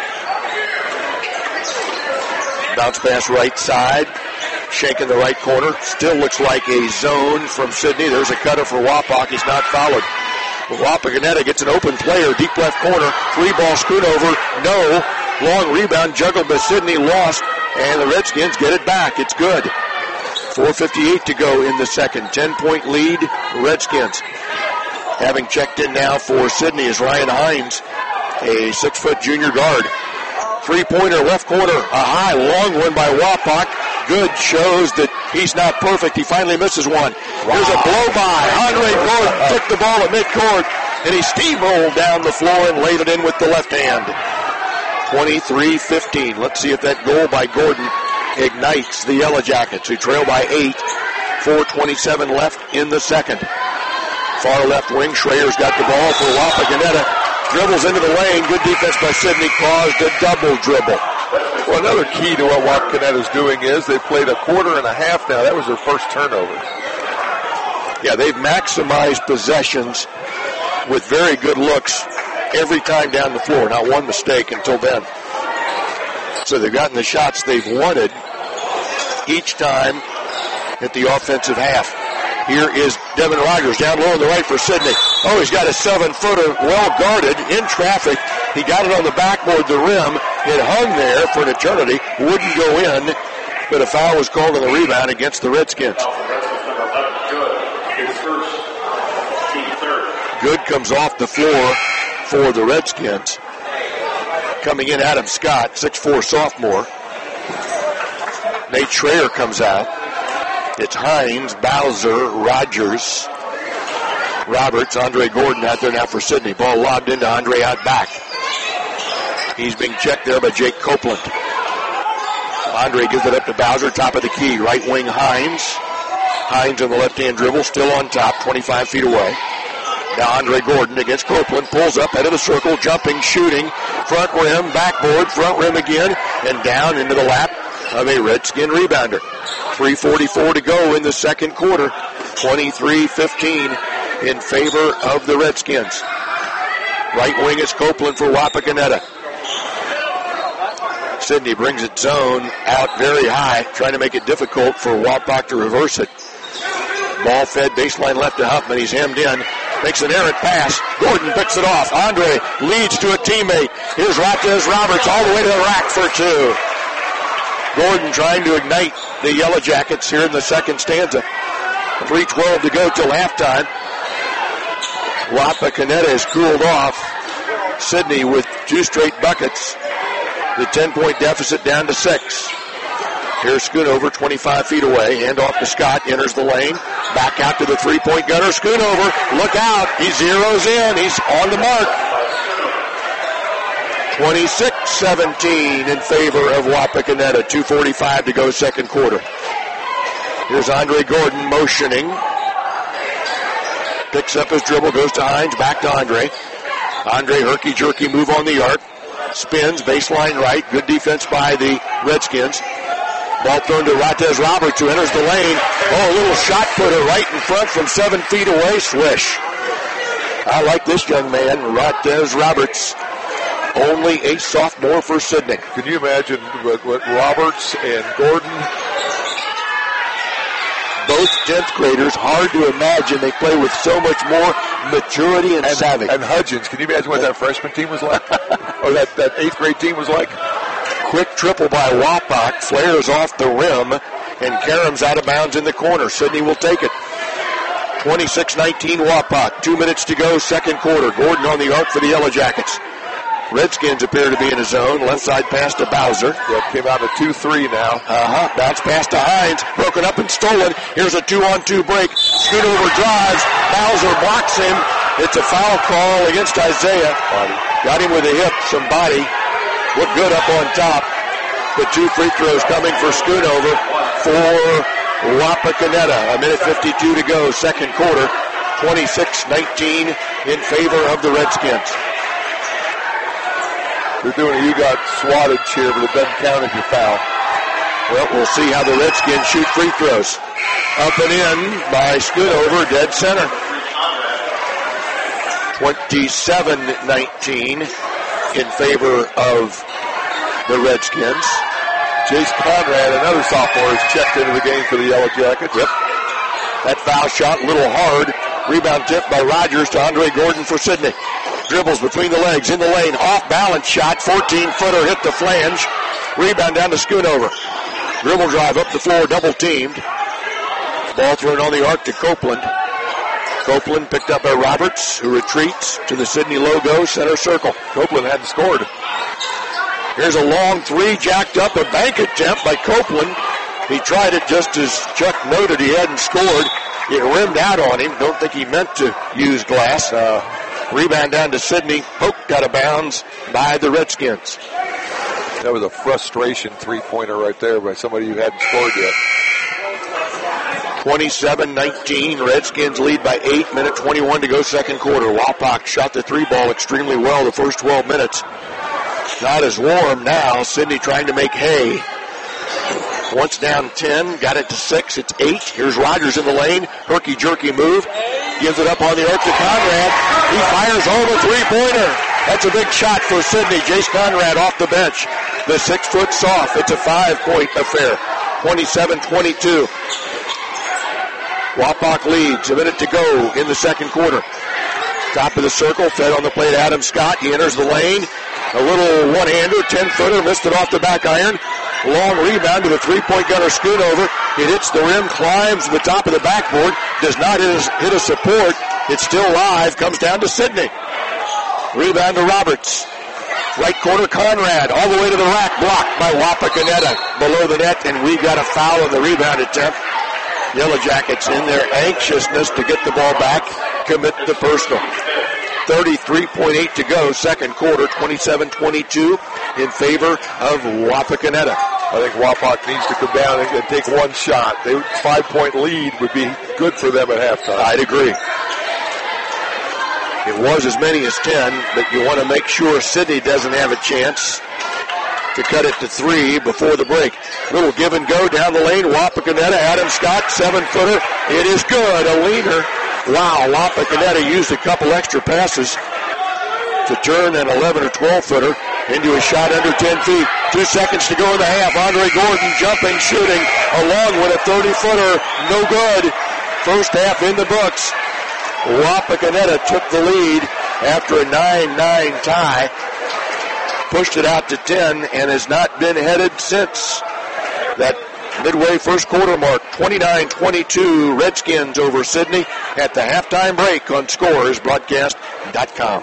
Bounce pass right side. Shank in the right corner. Still looks like a zone from Sidney. There's a cutter for Wapak. He's not fouled. Wapakoneta gets an open player, deep left corner. Three ball Schoonover. No. Long rebound juggled by Sidney. Lost. And the Redskins get it back. It's good. four fifty-eight to go in the second. ten-point lead, Redskins. Having checked in now for Sidney is Ryan Hines, a six-foot junior guard. Three-pointer, left corner, a high, long one by Wapak. Good, shows that he's not perfect. He finally misses one. Wow. Here's a blow-by. Andre Gordon took the ball at midcourt, and he steamrolled down the floor and laid it in with the left hand. twenty-three fifteen. Let's see if that goal by Gordon ignites the Yellow Jackets, who trail by eight. four twenty-seven left in the second. Far left wing, Schrader's got the ball for Wapakoneta. Dribbles into the lane. Good defense by Sidney. Caused a double dribble. Well, another key to what Wapakoneta is doing is they've played a quarter and a half now. That was their first turnover. Yeah, they've maximized possessions with very good looks every time down the floor. Not one mistake until then. So they've gotten the shots they've wanted each time at the offensive half. Here is Devin Rogers down low on the right for Sidney. Oh, he's got a seven-footer well guarded in traffic. He got it on the backboard, the rim. It hung there for an eternity. Wouldn't go in, but a foul was called on the rebound against the Redskins. Good comes off the floor for the Redskins. Coming in, Adam Scott, six foot four sophomore. Nate Schrader comes out. It's Hines, Bowser, Rogers, Roberts, Andre Gordon out there now for Sidney. Ball lobbed into Andre out back. He's being checked there by Jake Copeland. Andre gives it up to Bowser, top of the key. Right wing Hines. Hines on the left-hand dribble, still on top, twenty-five feet away. Now Andre Gordon against Copeland, pulls up, head of the circle, jumping, shooting, front rim, backboard, front rim again, and down into the lap of a Redskin rebounder. three forty-four to go in the second quarter. twenty-three fifteen in favor of the Redskins. Right wing is Copeland for Wapakoneta. Sidney brings it zone out very high, trying to make it difficult for Wapak to reverse it. Ball fed baseline left to Huffman. He's hemmed in. Makes an errant pass. Gordon picks it off. Andre leads to a teammate. Here's Ratez Roberts all the way to the rack for two. Gordon trying to ignite the Yellow Jackets here in the second stanza. three twelve to go till halftime. Wapakoneta has cooled off. Sidney with two straight buckets. The ten-point deficit down to six. Here's Schoonover, twenty-five feet away. Hand off to Scott. Enters the lane. Back out to the three-point gunner. Schoonover, look out. He zeroes in. He's on the mark. twenty-six seventeen in favor of Wapakoneta. two forty-five to go second quarter. Here's Andre Gordon motioning. Picks up his dribble, goes to Hines, back to Andre. Andre herky-jerky move on the arc. Spins, baseline right. Good defense by the Redskins. Ball thrown to Ratez Roberts, who enters the lane. Oh, a little shot putter right in front from seven feet away. Swish. I like this young man, Ratez Roberts. Only a sophomore for Sidney. Can you imagine what, what Roberts and Gordon? Both tenth graders, hard to imagine they play with so much more maturity and, and savvy. And Hudgens, can you imagine what that freshman team was like? Or that, that eighth grade team was like? Quick triple by Wapak, flares off the rim, and Karam's out of bounds in the corner. Sidney will take it. twenty-six nineteen Wapak, two minutes to go, second quarter. Gordon on the arc for the Yellow Jackets. Redskins appear to be in a zone. Left side pass to Bowser. Yeah, came out a two three now. Uh-huh. Bounce pass to Hines. Broken up and stolen. Here's a two-on-two break. Schoonover drives. Bowser blocks him. It's a foul call against Isaiah. Body. Got him with a hip. Some body. Looked good up on top. The two free throws coming for Schoonover for Wapakoneta. A minute fifty-two to go. Second quarter. twenty-six nineteen in favor of the Redskins. They're doing a you got swatted cheer, but it doesn't count as your foul. Well, we'll see how the Redskins shoot free throws. Up and in by Schoonover, dead center. twenty-seven nineteen in favor of the Redskins. Jace Conrad, another sophomore, has checked into the game for the Yellow Jackets. Yep. That foul shot, a little hard. Rebound tip by Rogers to Andre Gordon for Sidney. Dribbles between the legs, in the lane, off-balance shot, fourteen-footer hit the flange. Rebound down to Schoonover. Dribble drive up the floor, double-teamed. Ball thrown on the arc to Copeland. Copeland picked up by Roberts, who retreats to the Sidney logo, center circle. Copeland hadn't scored. Here's a long three, jacked up, a bank attempt by Copeland. He tried it just as Chuck noted he hadn't scored. It rimmed out on him. Don't think he meant to use glass. Uh, Rebound down to Sidney, poked out of bounds by the Redskins. That was a frustration three-pointer right there by somebody who hadn't scored yet. twenty-seven nineteen, Redskins lead by eight, minute twenty-one to go second quarter. Wapak shot the three ball extremely well the first twelve minutes. Not as warm now. Sidney trying to make hay. Once down ten, got it to six, it's eight. Here's Rogers in the lane, herky-jerky move. Gives it up on the arc to Conrad. He fires home a three-pointer. That's a big shot for Sidney. Jace Conrad off the bench. The six-foot soft. It's a five-point affair. twenty-seven twenty-two. Wapak leads. A minute to go in the second quarter. Top of the circle, fed on the plate to Adam Scott. He enters the lane. A little one-hander, ten-footer, missed it off the back iron. Long rebound to the three-point gunner Schoonover. It hits the rim, climbs to the top of the backboard, does not hit a, hit a support. It's still live, comes down to Sidney. Rebound to Roberts. Right corner, Conrad, all the way to the rack, blocked by Wapakoneta. Below the net, and we got a foul on the rebound attempt. Yellow Jackets, in their anxiousness to get the ball back, commit the personal. thirty-three point eight to go, second quarter, twenty-seven twenty-two in favor of Wapakoneta. I think Wapak needs to come down and, and take one shot. A five-point lead would be good for them at halftime. I'd agree. It was as many as ten, but you want to make sure Sidney doesn't have a chance to cut it to three before the break. Little give and go down the lane. Wapakoneta, Adam Scott, seven-footer. It is good, a leaner. Wow, Wapakoneta used a couple extra passes to turn an eleven or twelve-footer into a shot under ten feet. Two seconds to go in the half. Andre Gordon jumping, shooting, along with a thirty-footer. No good. First half in the books. Wapakoneta took the lead after a nine nine tie. Pushed it out to ten and has not been headed since that midway first quarter mark. twenty-nine twenty-two Redskins over Sidney at the halftime break on Scores Broadcast dot com.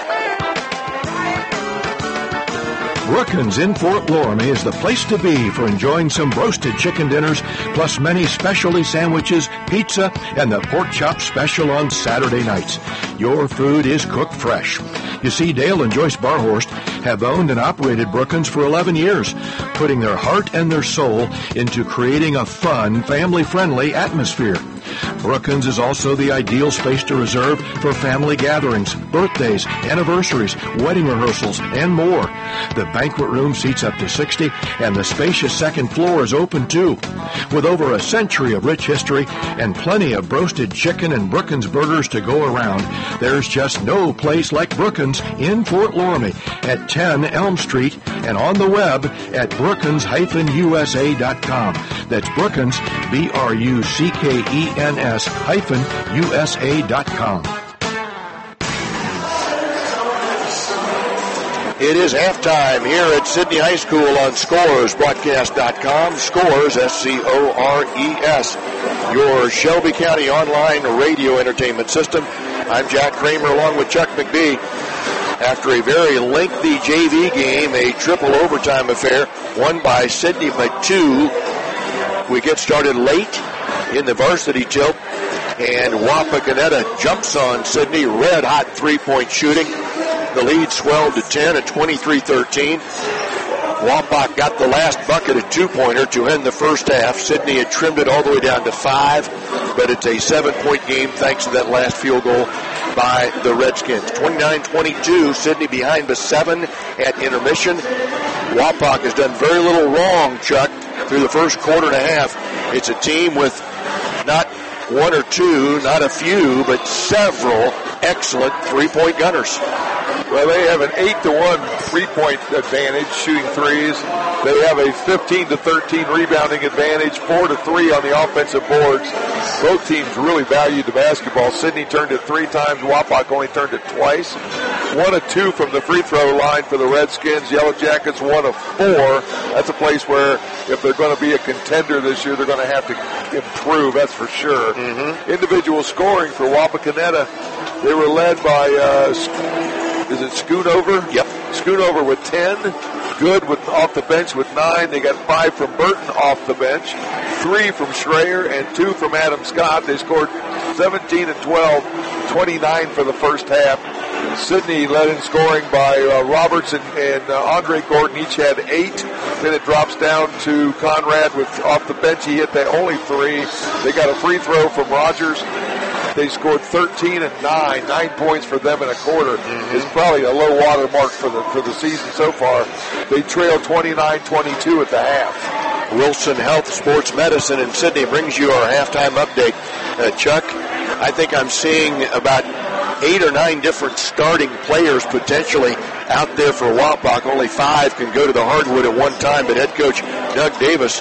Brookins in Fort Loramie is the place to be for enjoying some roasted chicken dinners, plus many specialty sandwiches, pizza, and the pork chop special on Saturday nights. Your food is cooked fresh. You see, Dale and Joyce Barhorst have owned and operated Brookins for eleven years, putting their heart and their soul into creating a fun, family-friendly atmosphere. Brookins is also the ideal space to reserve for family gatherings, birthdays, anniversaries, wedding rehearsals, and more. The banquet room seats up to sixty, and the spacious second floor is open too. With over a century of rich history and plenty of roasted chicken and Brookins burgers to go around, there's just no place like Brookins in Fort Loramie at ten Elm Street and on the web at brookins dash u s a dot com. That's Brookins, B R U C K E N S hyphen U S A dot com. It is halftime here at Sidney High School on Scores Broadcast dot com. Scores, S C O R E S, your Shelby County online radio entertainment system. I'm Jack Kramer along with Chuck McBee. After a very lengthy J V game, a triple overtime affair, won by Sidney by two. We get started late in the varsity tilt, and Wapakoneta jumps on Sidney. Red hot three-point shooting. The lead swelled to ten at twenty-three thirteen. Wapak got the last bucket, a two-pointer, to end the first half. Sidney had trimmed it all the way down to five, but it's a seven-point game thanks to that last field goal by the Redskins. twenty-nine twenty-two, Sidney behind the seven at intermission. Wapak has done very little wrong, Chuck, through the first quarter and a half. It's a team with not one or two, not a few, but several excellent three-point gunners. Well, they have an eight to one three-point advantage shooting threes. They have a fifteen to thirteen rebounding advantage, four to three on the offensive boards. Both teams really valued the basketball. Sidney turned it three times. Wapak only turned it twice. One of two from the free throw line for the Redskins. Yellow Jackets one of four. That's a place where if they're going to be a contender this year, they're going to have to improve, that's for sure. Mm-hmm. Individual scoring for Wapakoneta, they were led by, uh, is it Schoonover? Yep. Schoonover with ten. Good with off the bench with nine. They got five from Burton off the bench, three from Schreier, and two from Adam Scott. They scored seventeen and twelve, twenty-nine for the first half. Sidney led in scoring by uh, Roberts and, and uh, Andre Gordon. Each had eight. Then it drops down to Conrad with off the bench. He hit that only three. They got a free throw from Rogers. They scored thirteen and nine, nine points for them in a quarter. Mm-hmm. It's probably a low water mark for the for the season so far. They trail twenty-nine twenty-two at the half. Wilson Health Sports Medicine in Sidney brings you our halftime update. Uh, Chuck, I think I'm seeing about eight or nine different starting players potentially out there for Wapak. Only five can go to the hardwood at one time, but head coach Doug Davis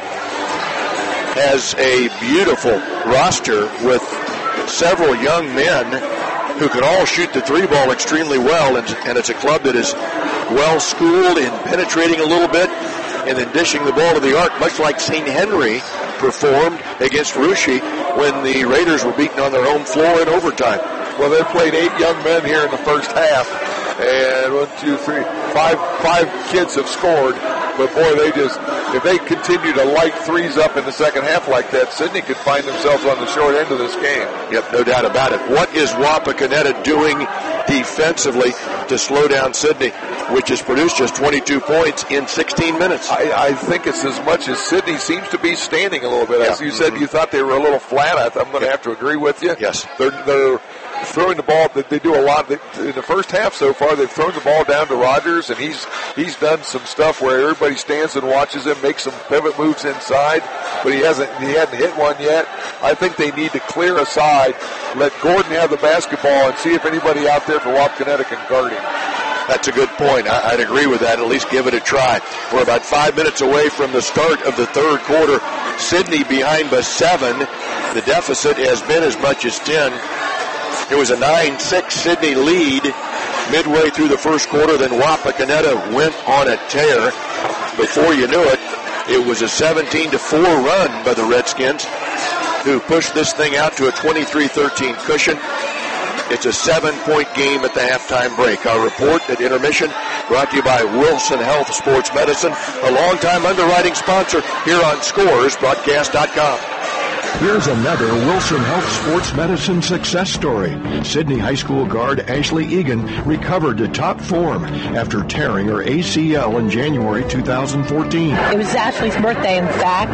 has a beautiful roster with several young men who can all shoot the three ball extremely well, and, and it's a club that is well schooled in penetrating a little bit and then dishing the ball to the arc, much like Saint Henry performed against Russia when the Raiders were beaten on their home floor in overtime. Well, they played eight young men here in the first half, and one, two, three, five, five kids have scored. But boy, they just, if they continue to light threes up in the second half like that, Sidney could find themselves on the short end of this game. Yep, no doubt about it. What is Wapakoneta doing defensively to slow down Sidney, which has produced just twenty-two points in sixteen minutes? I, I think it's as much as Sidney seems to be standing a little bit. Yeah. As you said, you thought they were a little flat. I th- I'm going to yeah. have to agree with you. Yes. They're, they're throwing the ball. They do a lot in the first half so far. They've thrown the ball down to Rogers, and he's he's done some stuff where everybody stands and watches him, makes some pivot moves inside, but he hasn't he hadn't hit one yet. I think they need to clear aside, let Gordon have the basketball, and see if anybody out there for Wapakoneta can guard him. That's a good point. I'd agree with that. At least give it a try. We're about five minutes away from the start of the third quarter. Sidney behind by seven. The deficit has been as much as ten. It was a nine six Sidney lead midway through the first quarter. Then Wapakoneta went on a tear. Before you knew it, it was a seventeen to four run by the Redskins, who pushed this thing out to a twenty-three thirteen cushion. It's a seven-point game at the halftime break. Our report at intermission brought to you by Wilson Health Sports Medicine, a longtime underwriting sponsor here on Scores Broadcast dot com. Here's another Wilson Health Sports Medicine success story. Sydney High School guard Ashley Egan recovered to top form after tearing her A C L in January two thousand fourteen. It was Ashley's birthday, in fact,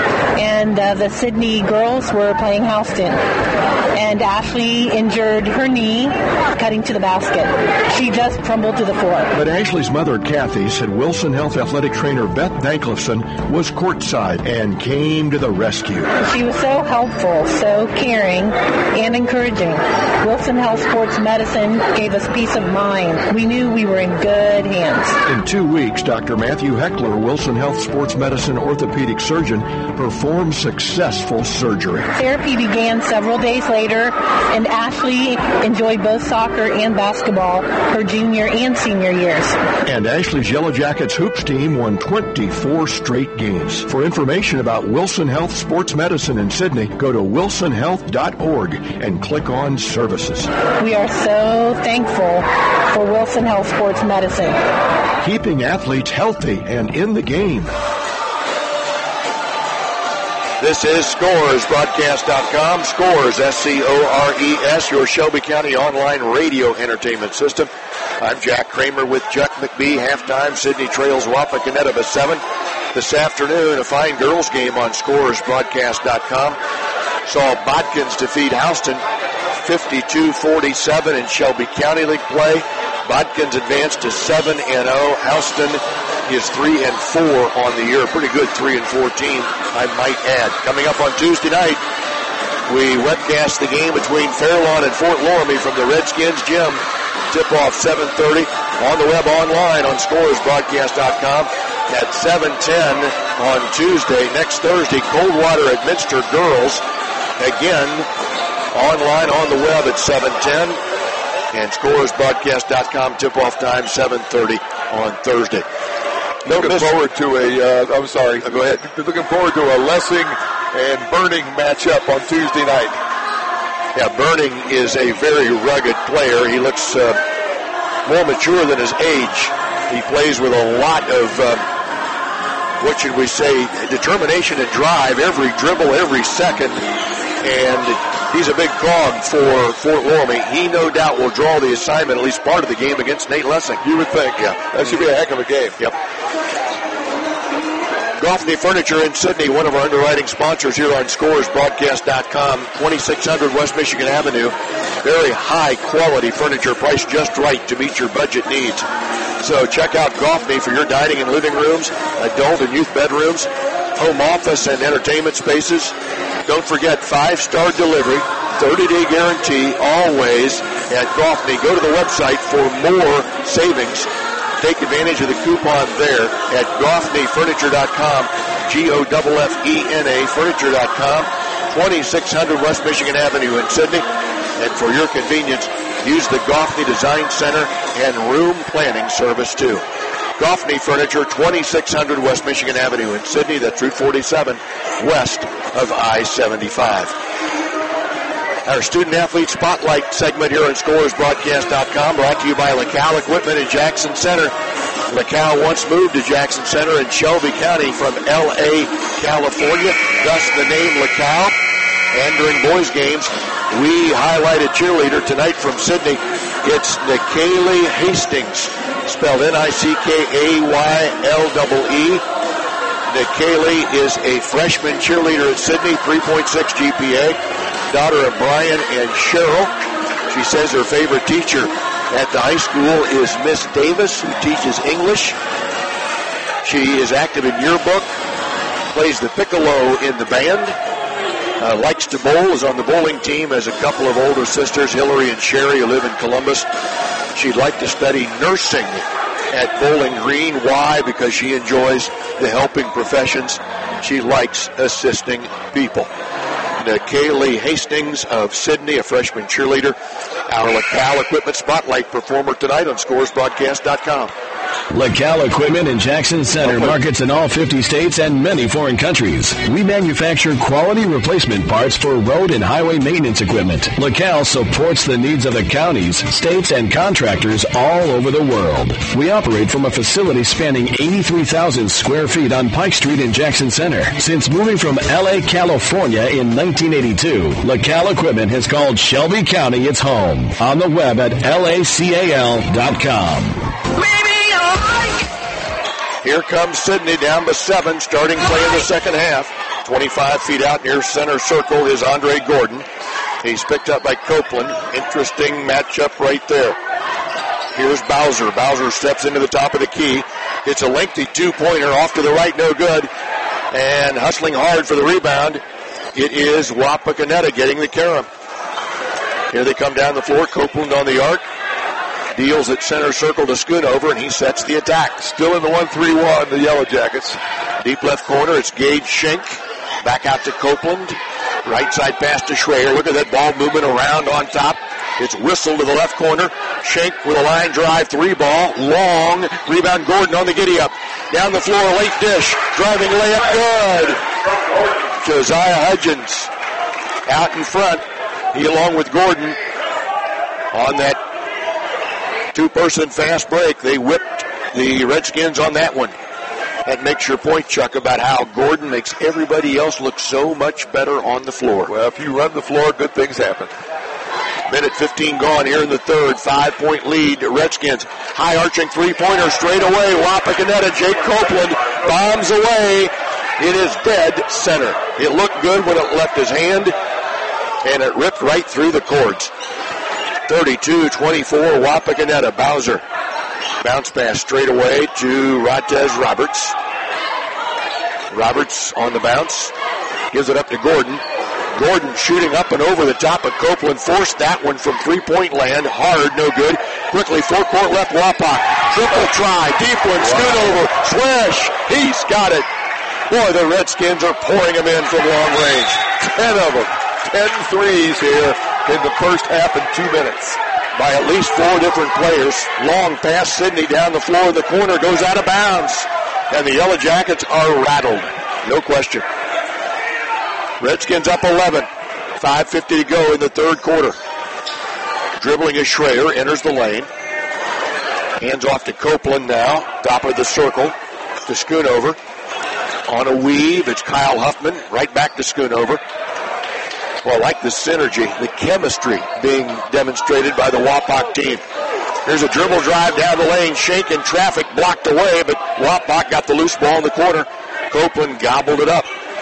and uh, the Sydney girls were playing Houston. And Ashley injured her knee cutting to the basket. She just crumbled to the floor. But Ashley's mother, Kathy, said Wilson Health athletic trainer Beth Vanklifson was courtside and came to the rescue. She was so helpful, so caring, and encouraging. Wilson Health Sports Medicine gave us peace of mind. We knew we were in good hands. In two weeks, Doctor Matthew Heckler, Wilson Health Sports Medicine orthopedic surgeon, performed successful surgery. Therapy began several days later, and Ashley enjoyed both soccer and basketball her junior and senior years. And Ashley's Yellow Jackets hoops team won twenty-four straight games. For information about Wilson Health Sports Medicine in Sydney, go to wilson health dot org and click on Services. We are so thankful for Wilson Health Sports Medicine. Keeping athletes healthy and in the game. This is Scores Broadcast dot com. Scores, S C O R E S, your Shelby County online radio entertainment system. I'm Jack Kramer with Chuck McBee. Halftime, Sydney trails Wapakoneta by seven. This afternoon, a fine girls game on Scores Broadcast dot com. Saw Bodkins defeat Houston fifty-two forty-seven in Shelby County League play. Bodkins advanced to seven and oh. Houston is three and four on the year. Pretty good three and four team, I might add. Coming up on Tuesday night, we webcast the game between Fairlawn and Fort Loramie from the Redskins gym. Tip-off seven thirty on the web online on Scores Broadcast dot com at seven ten on Tuesday. Next Thursday, Coldwater at Minster Girls. Again, online on the web at seven ten. And Scores Broadcast dot com tip-off time seven thirty on Thursday. Looking miss- forward to a, uh, I'm sorry, uh, go ahead. Looking forward to a Lessing and Burning matchup on Tuesday night. Yeah, Burning is a very rugged player. He looks uh, more mature than his age. He plays with a lot of, uh, what should we say, determination and drive, every dribble, every second. And he's a big cog for Fort Loramie. He no doubt will draw the assignment, at least part of the game, against Nate Lessing. You would think, yeah. That should be a heck of a game. Yep. Goffney Furniture in Sydney, one of our underwriting sponsors here on Scores Broadcast dot com, twenty-six hundred West Michigan Avenue. Very high quality furniture, priced just right to meet your budget needs. So check out Goffney for your dining and living rooms, adult and youth bedrooms, home office and entertainment spaces. Don't forget five-star delivery, thirty-day guarantee, always at Goffney. Go to the website for more savings. Take advantage of the coupon there at Goffney Furniture dot com, G O F F E N A Furniture dot com, twenty-six hundred West Michigan Avenue in Sydney. And for your convenience, use the Goffney Design Center and Room Planning Service too. Goffney Furniture, twenty-six hundred West Michigan Avenue in Sydney. That's Route forty-seven, west of I seventy-five. Our Student Athlete Spotlight segment here on Scores Broadcast dot com, brought to you by LaCal Equipment in Jackson Center. LaCal once moved to Jackson Center in Shelby County from L A, California, thus the name LaCal. And during boys' games, we highlight a cheerleader tonight from Sydney. It's Nikaylee Hastings, spelled N I C K A Y L E E. Nikaylee is a freshman cheerleader at Sydney, three point six G P A. Daughter of Brian and Cheryl. She says her favorite teacher at the high school is Miss Davis, who teaches English. She is active in yearbook, plays the piccolo in the band, uh, likes to bowl, is on the bowling team, has a couple of older sisters, Hillary and Sherry, who live in Columbus. She'd like to study nursing at Bowling Green. Why? Because she enjoys the helping professions. She likes assisting people. Kaylee Hastings of Sydney, a freshman cheerleader, our LaCal Equipment Spotlight performer tonight on Scores Broadcast dot com. LaCal Equipment in Jackson Center markets in all fifty states and many foreign countries. We manufacture quality replacement parts for road and highway maintenance equipment. LaCal supports the needs of the counties, states, and contractors all over the world. We operate from a facility spanning eighty-three thousand square feet on Pike Street in Jackson Center. Since moving from L A, California in nineteen eighty-two, LaCal Equipment has called Shelby County its home. On the web at L A C A L dot com. Here comes Sydney down by seven, starting play in the second half. twenty-five feet out near center circle is Andre Gordon. He's picked up by Copeland. Interesting matchup right there. Here's Bowser. Bowser steps into the top of the key. It's a lengthy two-pointer off to the right, no good. And hustling hard for the rebound, it is Wapakoneta getting the carom. Here they come down the floor. Copeland on the arc. Deals at center circle to Schoonover, and he sets the attack. Still in the one three one, the Yellow Jackets. Deep left corner, it's Gage Schenk. Back out to Copeland. Right side pass to Schrader. Look at that ball movement around on top. It's whistled to the left corner. Schenk with a line drive, three ball, long. Rebound Gordon on the giddy up. Down the floor, late dish. Driving layup, good. Josiah Hudgens out in front. He along with Gordon on that two-person fast break. They whipped the Redskins on that one. That makes your point, Chuck, about how Gordon makes everybody else look so much better on the floor. Well, if you run the floor, good things happen. Minute fifteen gone here in the third. Five-point lead, Redskins. High-arching three-pointer straight away. Wapakoneta, Jake Copeland bombs away. It is dead center. It looked good when it left his hand, and it ripped right through the cords. thirty-two twenty-four, Wapakoneta. Bowser. Bounce pass straight away to Ratez Roberts. Roberts on the bounce. Gives it up to Gordon. Gordon shooting up and over the top of Copeland. Forced that one from three-point land. Hard, no good. Quickly, four-court left, Wapak. Triple try. Deep one, Schoonover. Swish. He's got it. Boy, the Redskins are pouring them in from long range. Ten of them. Ten threes here in the first half in two minutes. By at least four different players. Long pass, Sydney down the floor in the corner, goes out of bounds. And the Yellow Jackets are rattled. No question. Redskins up eleven. five fifty to go in the third quarter. Dribbling is Schrader, enters the lane. Hands off to Copeland now. Top of the circle to Schoonover. On a weave, it's Kyle Huffman. Right back to Schoonover. Well, I like the synergy, the chemistry being demonstrated by the Wapak team. Here's a dribble drive down the lane. Schenk in traffic, blocked away, but Wapak got the loose ball in the corner. Copeland gobbled it up.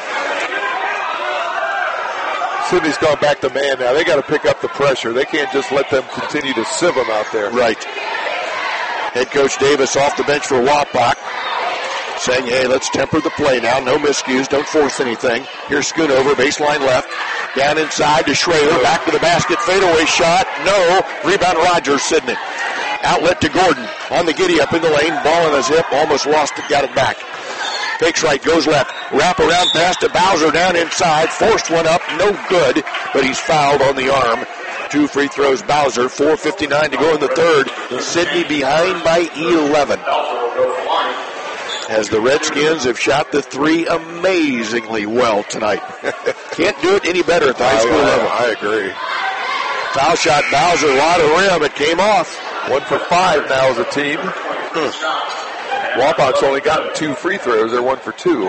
Sydney's gone back to man now. They got to pick up the pressure. They can't just let them continue to sieve them out there. Right. Head coach Davis off the bench for Wapak, saying, hey, let's temper the play now. No miscues. Don't force anything. Here's Schoonover, baseline left. Down inside to Schrader. Back to the basket. Fadeaway shot. No. Rebound Rogers, Sydney. Outlet to Gordon. On the giddy up in the lane. Ball in his hip. Almost lost it. Got it back. Fakes right. Goes left. Wrap around pass to Bowser down inside. Forced one up. No good. But he's fouled on the arm. Two free throws, Bowser. four fifty-nine to go in the third. Sydney behind by eleven. As the Redskins have shot the three amazingly well tonight. Can't do it any better at the high school I, level. I agree. Foul shot, Bowser, a lot of rim. It came off. One for five now as a team. Hmm. Wapak's only gotten two free throws. They're one for two.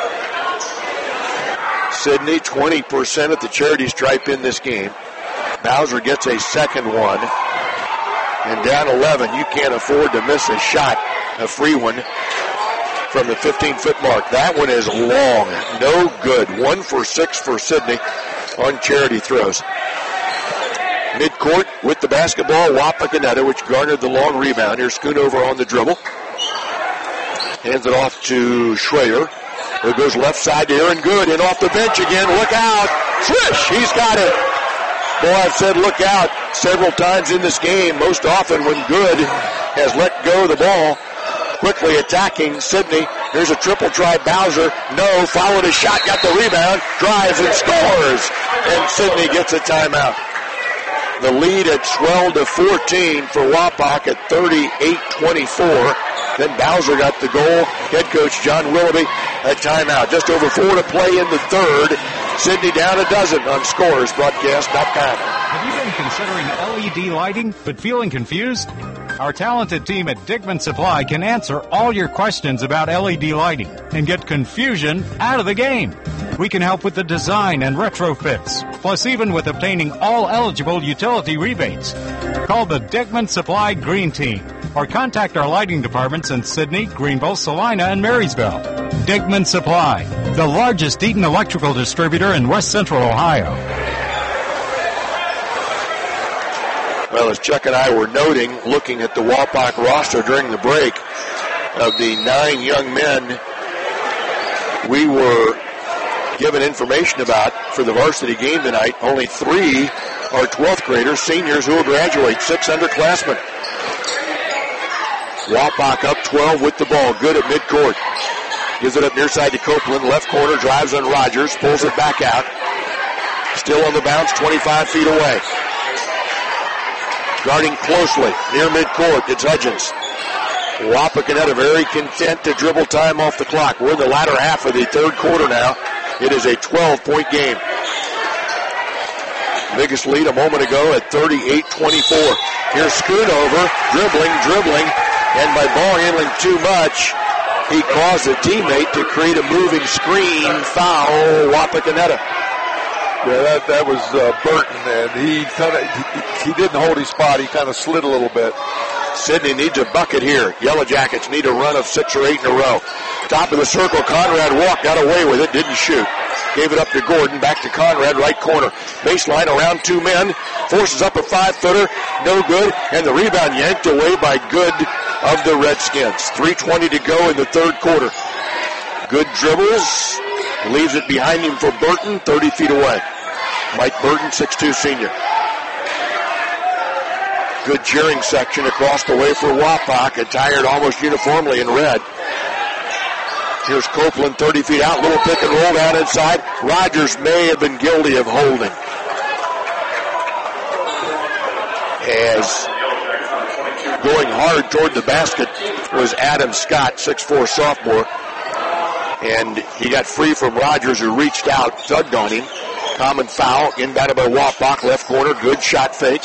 Sydney, twenty percent at the charity stripe in this game. Bowser gets a second one. And down eleven, you can't afford to miss a shot, a free one from the fifteen-foot mark. That one is long. No good. One for six for Sydney on charity throws. Midcourt with the basketball, Wapakoneta, which garnered the long rebound. Here's Schoonover on the dribble. Hands it off to Schrader. There goes left side to Aaron Good, and off the bench again. Look out. Swish! He's got it. Boy, I've said look out several times in this game, most often when Good has let go of the ball. Quickly attacking Sidney. Here's a triple try. Bowser. No. Followed a shot. Got the rebound. Drives and scores. And Sidney gets a timeout. The lead had swelled to fourteen for Wapak at thirty-eight twenty-four. Then Bowser got the goal. Head coach John Willoughby a timeout. Just over four to play in the third. Sidney down a dozen on scores broadcast dot com. Have you been considering L E D lighting but feeling confused? Our talented team at Dickman Supply can answer all your questions about L E D lighting and get confusion out of the game. We can help with the design and retrofits, plus even with obtaining all eligible utility rebates. Call the Dickman Supply Green Team or contact our lighting departments in Sidney, Greenville, Salina, and Marysville. Dickman Supply, the largest Eaton electrical distributor in West Central Ohio. Well, as Chuck and I were noting, looking at the Wapak roster during the break, of the nine young men we were given information about for the varsity game tonight, only three are twelfth graders, seniors who will graduate, six underclassmen. Wapak up twelve with the ball, good at midcourt. Gives it up near side to Copeland, left corner, drives on Rogers, pulls it back out. Still on the bounce, twenty-five feet away. Guarding closely, near midcourt, it's Hudgens. Wapakoneta very content to dribble time off the clock. We're in the latter half of the third quarter now. It is a twelve-point game. Biggest lead a moment ago at thirty-eight twenty-four. Here's Schoonover, dribbling, dribbling, and by ball handling too much, he caused a teammate to create a moving screen foul, Wapakoneta. Yeah, that, that was uh, Burton, and he kind of he, he didn't hold his spot. He kind of slid a little bit. Sidney needs a bucket here. Yellow Jackets need a run of six or eight in a row. Top of the circle, Conrad walked, got away with it, didn't shoot. Gave it up to Gordon, back to Conrad, right corner. Baseline around two men, forces up a five-footer, no good, and the rebound yanked away by Good of the Redskins. three twenty to go in the third quarter. Good dribbles, leaves it behind him for Burton, thirty feet away. Mike Burton, six two senior. Good cheering section across the way for Wapak, attired almost uniformly in red. Here's Copeland, thirty feet out, little pick and roll down inside. Rogers may have been guilty of holding. As going hard toward the basket was Adam Scott, six four sophomore. And he got free from Rogers, who reached out, tugged on him. Common foul, inbounded by Wapak, left corner, good shot fake.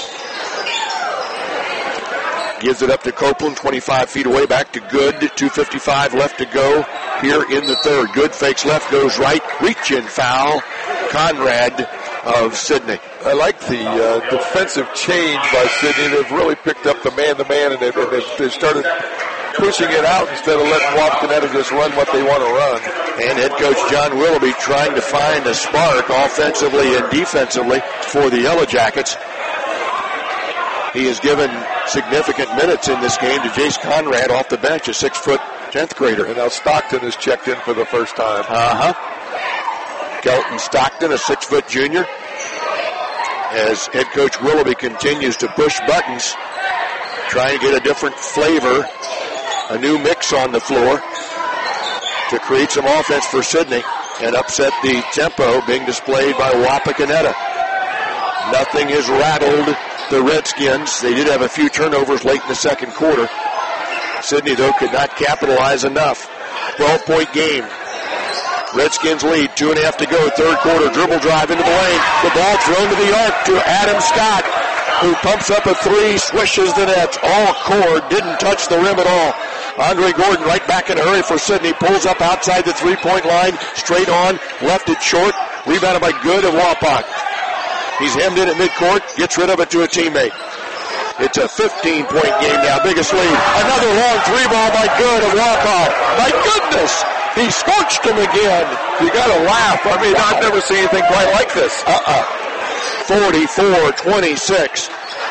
Gives it up to Copeland, twenty-five feet away, back to Good, two fifty-five left to go here in the third. Good fakes left, goes right, reach-in foul, Conrad of Sidney. I like the uh, defensive change by Sidney. They've really picked up the man-to-man, and they've, they've, they've started pushing it out instead of letting Wapakoneta just run what they want to run. And head coach John Willoughby trying to find a spark offensively and defensively for the Yellow Jackets. He has given significant minutes in this game to Jace Conrad off the bench, a six-foot tenth grader. And now Stockton has checked in for the first time. Uh-huh. Kelton Stockton, a six-foot junior. As head coach Willoughby continues to push buttons, trying to get a different flavor, a new mix on the floor to create some offense for Sidney and upset the tempo being displayed by Wapakoneta. Nothing has rattled the Redskins. They did have a few turnovers late in the second quarter. Sidney, though, could not capitalize enough. twelve-point game. Redskins lead, two and a half to go, third quarter, dribble drive into the lane. The ball thrown to the arc to Adam Scott, who pumps up a three, swishes the net. All cord, didn't touch the rim at all. Andre Gordon right back in a hurry for Sidney, pulls up outside the three-point line, straight on, left it short, rebounded by Good of Wapak. He's hemmed in at midcourt, gets rid of it to a teammate. It's a fifteen-point game now, biggest lead. Another long three ball by Good of Wapak. My goodness, he scorched him again. You got to laugh. I mean, I've never seen anything quite like this. Uh-uh. forty-four twenty-six.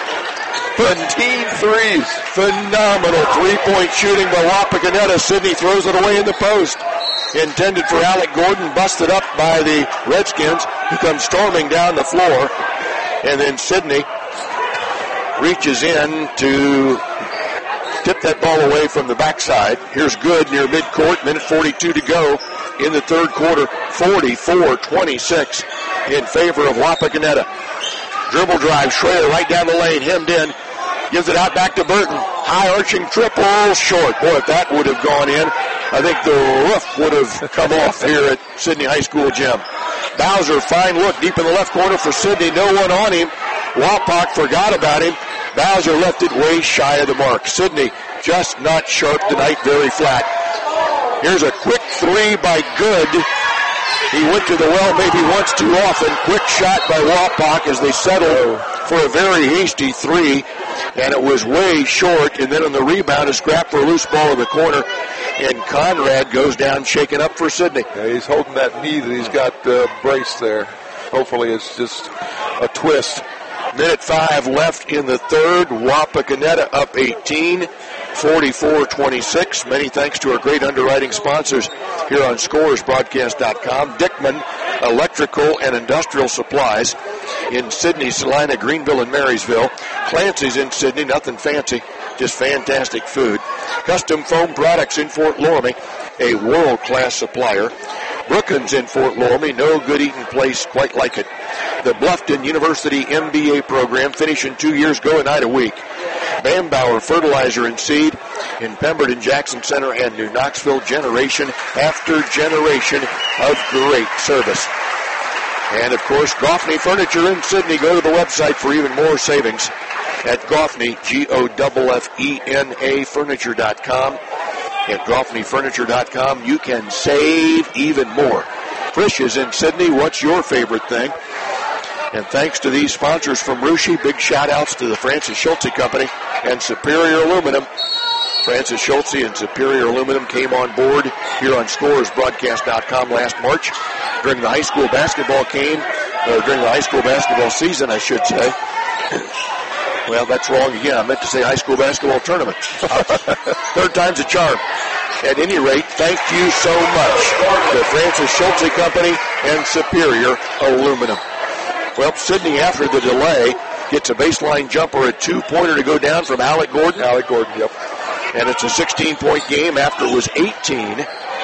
fifteen threes. Phenomenal three-point shooting by Wapakoneta. Sidney throws it away in the post. Intended for Alec Gordon, busted up by the Redskins, who come storming down the floor. And then Sidney reaches in to tip that ball away from the backside. Here's Good near midcourt, minute forty-two to go in the third quarter. forty-four twenty-six in favor of Wapakoneta. Dribble drive, Schrader right down the lane, hemmed in. Gives it out back to Burton. High arching triple, short. Boy, if that would have gone in, I think the roof would have come off here at Sidney High School gym. Bowser, fine look deep in the left corner for Sidney. No one on him. Wapak forgot about him. Bowser left it way shy of the mark. Sidney just not sharp tonight, very flat. Here's a quick three by Good. He went to the well maybe once too often. Quick shot by Wapak as they settled for a very hasty three. And it was way short. And then on the rebound, a scrap for a loose ball in the corner. And Conrad goes down, shaken up for Sidney. Yeah, he's holding that knee that he's got uh, braced there. Hopefully it's just a twist. Minute five left in the third. Wapakoneta up eighteen, forty-four twenty-six. Many thanks to our great underwriting sponsors here on Scores Broadcast dot com. Dickman Electrical and Industrial Supplies in Sidney, Salina, Greenville, and Marysville. Clancy's in Sidney, nothing fancy, just fantastic food. Custom Foam Products in Fort Loramie, a world-class supplier. Brookins in Fort Loramie, no good eating place quite like it. The Bluffton University M B A program, finishing two years, go a night a week. Bambauer Fertilizer and Seed in Pemberton, Jackson Center, and New Knoxville, generation after generation of great service. And, of course, Goffney Furniture in Sidney. Go to the website for even more savings at Goffney, G O F F E N A, furniture dot com. At Goffney Furniture dot com, you can save even more. Frisch is in Sidney. What's your favorite thing? And thanks to these sponsors from Russia, big shout-outs to the Francis Schultze Company and Superior Aluminum. Francis Schultze and Superior Aluminum came on board here on Scores Broadcast dot com last March during the high school basketball game, or during the high school basketball season, I should say. Well, that's wrong again. I meant to say high school basketball tournament. Third time's a charm. At any rate, thank you so much to the Francis Schultze Company and Superior Aluminum. Well, Sidney, after the delay, gets a baseline jumper, a two-pointer to go down from Alec Gordon. Alec Gordon, yep. And it's a sixteen-point game after it was eighteen.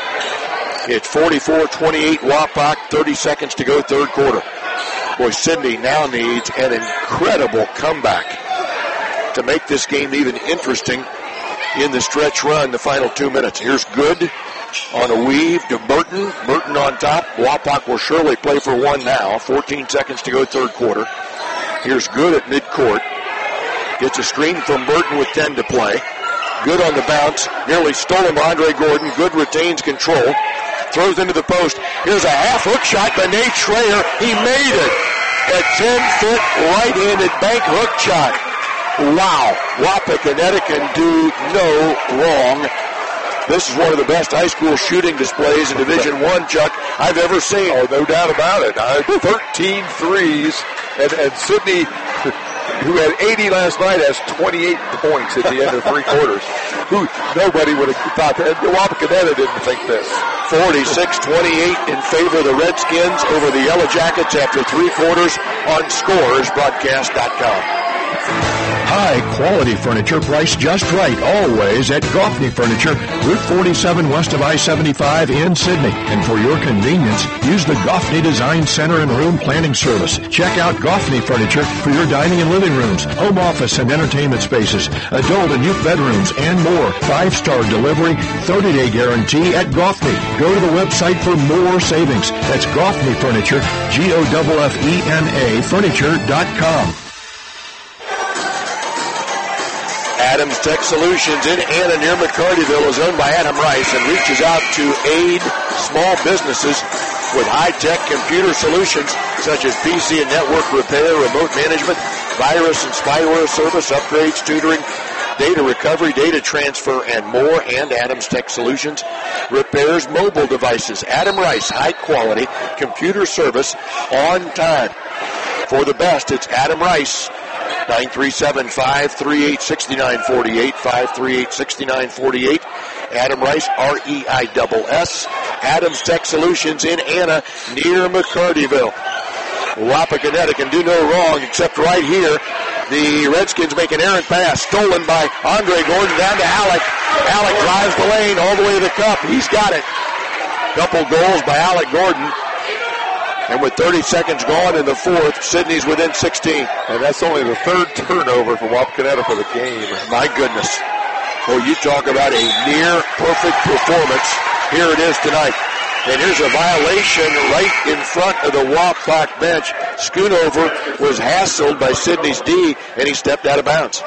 It's forty-four twenty-eight Wapak, thirty seconds to go, third quarter. Boy, Sidney now needs an incredible comeback to make this game even interesting in the stretch run, the final two minutes. Here's Good on a weave to Burton. Burton on top. Wapak will surely play for one now. fourteen seconds to go, third quarter. Here's Good at midcourt. Gets a screen from Burton with ten to play. Good on the bounce. Nearly stolen by Andre Gordon. Good retains control. Throws into the post. Here's a half hook shot by Nate Schrader. He made it. A ten-foot right-handed bank hook shot. Wow. Wapakoneta can do no wrong. This is one of the best high school shooting displays in Division One, Chuck, I've ever seen. Oh, no doubt about it. Uh, thirteen threes. And, and Sidney, who had eighty last night, has twenty-eight points at the end of three quarters. Who nobody would have thought that. Wapakoneta didn't think this. forty-six twenty-eight in favor of the Redskins over the Yellow Jackets after three quarters on Scores Broadcast dot com. High quality furniture priced just right, always at Goffney Furniture, Route forty-seven west of I seventy-five in Sidney. And for your convenience, use the Goffney Design Center and Room Planning Service. Check out Goffney Furniture for your dining and living rooms, home office and entertainment spaces, adult and youth bedrooms, and more. Five-star delivery, thirty-day guarantee at Goffney. Go to the website for more savings. That's Goffney Furniture, G O F F E N A, furniture dot com. Adams Tech Solutions in Anna near McCartyville is owned by Adam Rice and reaches out to aid small businesses with high-tech computer solutions such as P C and network repair, remote management, virus and spyware service, upgrades, tutoring, data recovery, data transfer, and more. And Adams Tech Solutions repairs mobile devices. Adam Rice, high-quality computer service on time. for the best, it's Adam Rice. nine three seven, five three eight, six nine four eight, five three eight, six nine four eight. Adam Rice, R E I S S. Adams Tech Solutions in Anna, near McCartyville. Wapakoneta can do no wrong except right here. The Redskins make an errant pass, stolen by Andre Gordon down to Alec. Alec drives the lane all the way to the cup. He's got it. Couple goals by Alec Gordon. And with thirty seconds gone in the fourth, Sidney's within sixteen. And that's only the third turnover for Wapakoneta for the game. My goodness. Well, you talk about a near-perfect performance. Here it is tonight. And here's a violation right in front of the Wapak bench. Schoonover was hassled by Sidney's D, and he stepped out of bounds.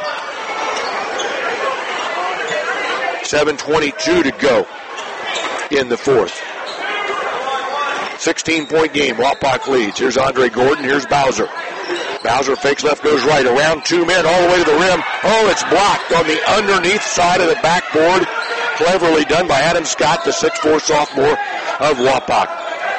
seven twenty-two to go in the fourth. sixteen-point game. Wapak leads. Here's Andre Gordon. Here's Bowser. Bowser fakes left, goes right. Around two men all the way to the rim. Oh, it's blocked on the underneath side of the backboard. Cleverly done by Adam Scott, the six four sophomore of Wapak.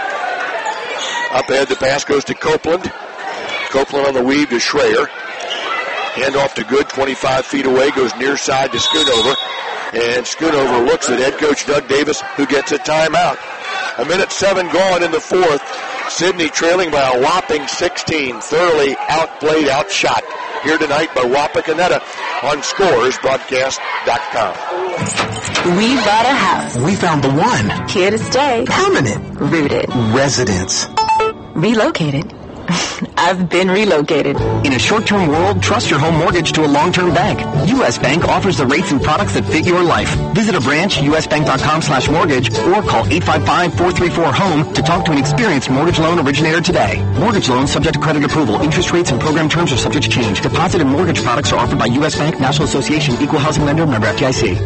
Up ahead, the pass goes to Copeland. Copeland on the weave to Schreier. Hand off to Good, twenty-five feet away. Goes near side to Schoonover. And Schoonover looks at head coach Doug Davis, who gets a timeout. A minute seven gone in the fourth. Sidney trailing by a whopping sixteen. Thoroughly outplayed, outshot. Here tonight by Wapakoneta on scores broadcast dot com. We bought a house. We found the one. Here to stay. Permanent. Rooted. Residence. Relocated. I've been relocated. In a short-term world, trust your home mortgage to a long-term bank. U S Bank offers the rates and products that fit your life. Visit a branch, usbank.com slash mortgage, or call eight five five, four three four, HOME to talk to an experienced mortgage loan originator today. Mortgage loans subject to credit approval. Interest rates and program terms are subject to change. Deposit and mortgage products are offered by U S Bank, National Association, Equal Housing Lender, member F D I C.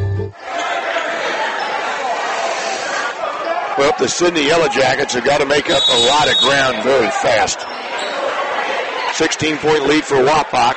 Well, the Sidney Yellow Jackets have got to make up a lot of ground very fast. sixteen-point lead for Wapak.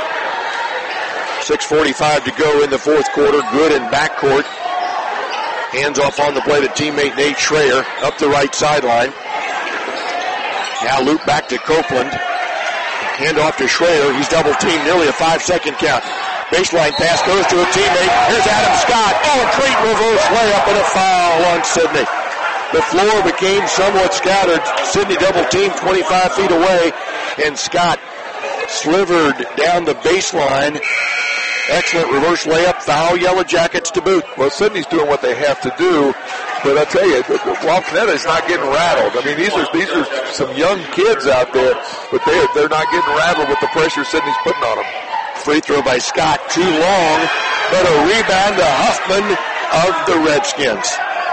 six forty-five to go in the fourth quarter. Good in backcourt. Hands off on the play to teammate Nate Schreier up the right sideline. Now loop back to Copeland. Hand off to Schreier. He's double teamed, nearly a five-second count. Baseline pass goes to a teammate. Here's Adam Scott. Oh, a great reverse layup and a foul on Sidney. The floor became somewhat scattered. Sidney double teamed twenty-five feet away, and Scott slivered down the baseline. Excellent reverse layup. Foul, Yellow Jackets to boot. Well, Sidney's doing what they have to do, but I tell you, Wapakoneta is not getting rattled. I mean, these are these are some young kids out there, but they they're not getting rattled with the pressure Sidney's putting on them. Free throw by Scott, too long, but a rebound to Huffman of the Redskins.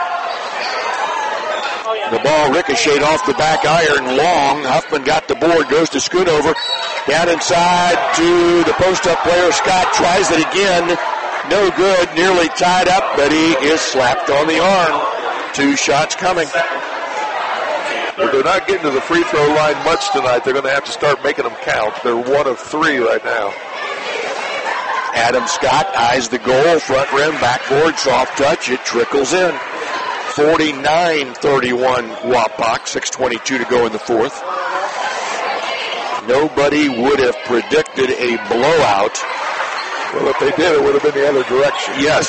The ball ricocheted off the back iron long. Huffman got the board, goes to Schoonover. Down inside to the post-up player. Scott tries it again. No good. Nearly tied up, but he is slapped on the arm. Two shots coming. But they're not getting to the free throw line much tonight. They're going to have to start making them count. They're one of three right now. Adam Scott eyes the goal. Front rim, backboard, soft touch. It trickles in. forty-nine thirty-one Wapak, six twenty-two to go in the fourth. Nobody would have predicted a blowout. Well, if they did, it would have been the other direction. Yes.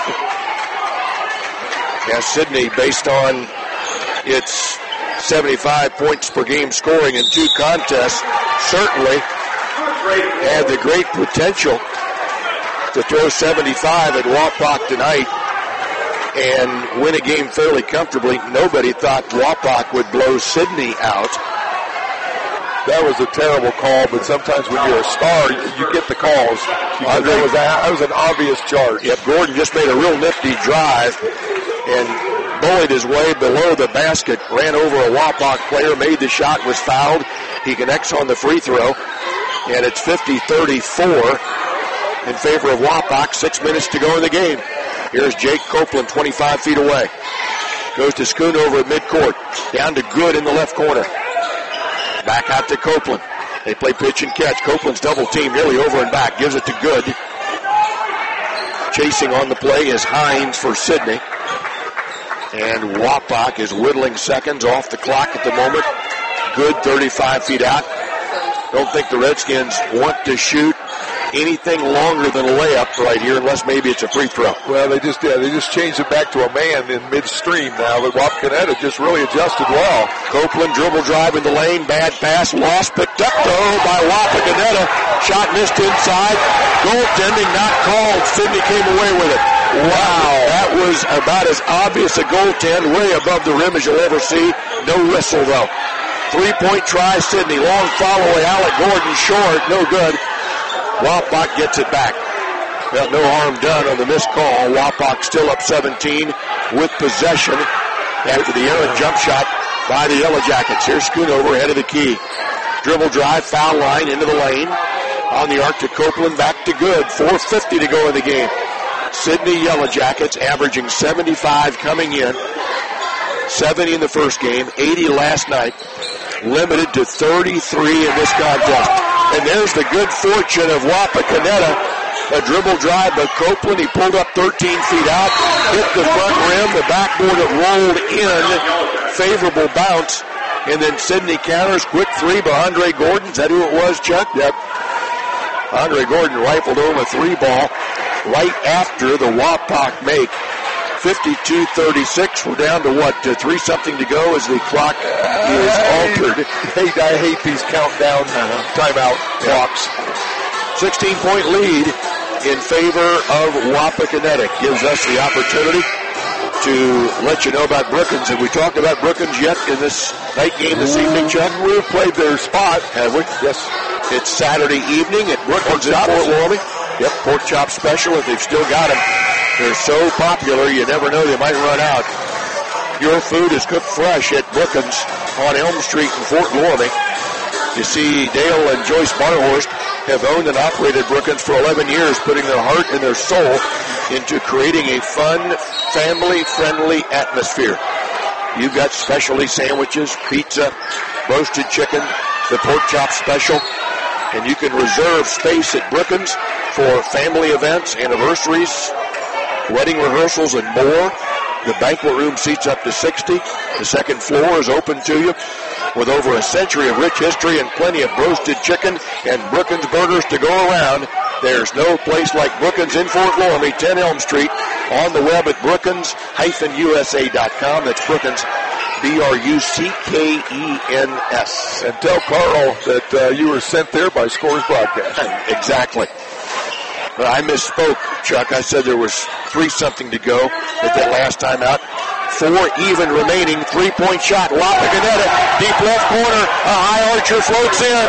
Yeah, Sidney, based on its seventy-five points per game scoring in two contests, certainly had the great potential to throw seventy-five at Wapak tonight and win a game fairly comfortably. Nobody thought Wapak would blow Sidney out. That was a terrible call, but sometimes when you're a star, you get the calls. That was, a, that was an obvious charge. Yep, Gordon just made a real nifty drive and bullied his way below the basket, ran over a Wapak player, made the shot, was fouled. He connects on the free throw, and it's fifty thirty-four in favor of Wapak. Six minutes to go in the game. Here's Jake Copeland, twenty-five feet away. Goes to Schoonover at midcourt. Down to Good in the left corner. Back out to Copeland. They play pitch and catch. Copeland's double team nearly over and back. Gives it to Good. Chasing on the play is Hines for Sidney. And Wapak is whittling seconds off the clock at the moment. Good thirty-five feet out. Don't think the Redskins want to shoot anything longer than a layup right here, unless maybe it's a free throw. Well, they just yeah, they just changed it back to a man in midstream now. But Wapakoneta just really adjusted well. Copeland dribble drive in the lane, bad pass, lost, picked up though by Wapakoneta. Shot missed inside. Goaltending not called. Sidney came away with it. Wow, that was about as obvious a goaltend, way above the rim as you'll ever see. No whistle though. Three-point try, Sidney. Long follow away, Alec Gordon short, no good. Wapak gets it back. Well, no harm done on the missed call. Wapak still up seventeen with possession after the errant jump shot by the Yellow Jackets. Here's Schoonover ahead of the key. Dribble drive, foul line into the lane. On the arc to Copeland, back to good. four fifty to go in the game. Sidney Yellow Jackets averaging seventy-five coming in. seventy in the first game, eighty last night. Limited to thirty-three in this contest. And there's the good fortune of Wapakoneta. A dribble drive by Copeland. He pulled up thirteen feet out, hit the front rim, the backboard it rolled in. Favorable bounce. And then Sidney counters, quick three by Andre Gordon. Is that who it was, Chuck? Yep. Andre Gordon rifled home a three ball right after the Wapak make. fifty-two thirty-six. We're down to what? To three something to go as the clock is altered. I hate, I hate these countdown uh, timeout clocks. sixteen point lead in favor of Wapakoneta. Gives us the opportunity to let you know about Brookings. Have we talked about Brookings yet in this night game this evening, Chuck? We've played their spot, have we? Yes. It's Saturday evening at Brookings in Fort Loramie. Yep, pork chop special if they've still got them. They're so popular, you never know, they might run out. Your food is cooked fresh at Brookings on Elm Street in Fort Loramie. You see, Dale and Joyce Barhorst have owned and operated Brookings for eleven years, putting their heart and their soul into creating a fun, family-friendly atmosphere. You've got specialty sandwiches, pizza, roasted chicken, the pork chop special, and you can reserve space at Brookings for family events, anniversaries, wedding rehearsals, and more. The banquet room seats up to sixty. The second floor is open to you with over a century of rich history and plenty of roasted chicken and Brookings burgers to go around. There's no place like Brookings in Fort Loramie, ten Elm Street, on the web at brookings dash u s a dot com. That's Brookings, B R U C K E N S. And tell Carl that uh, you were sent there by Scores Broadcast. Exactly. But I misspoke, Chuck. I said there was three something to go at that last time out. Four even remaining. Three-point shot. Wapakoneta, deep left corner. A high archer floats in.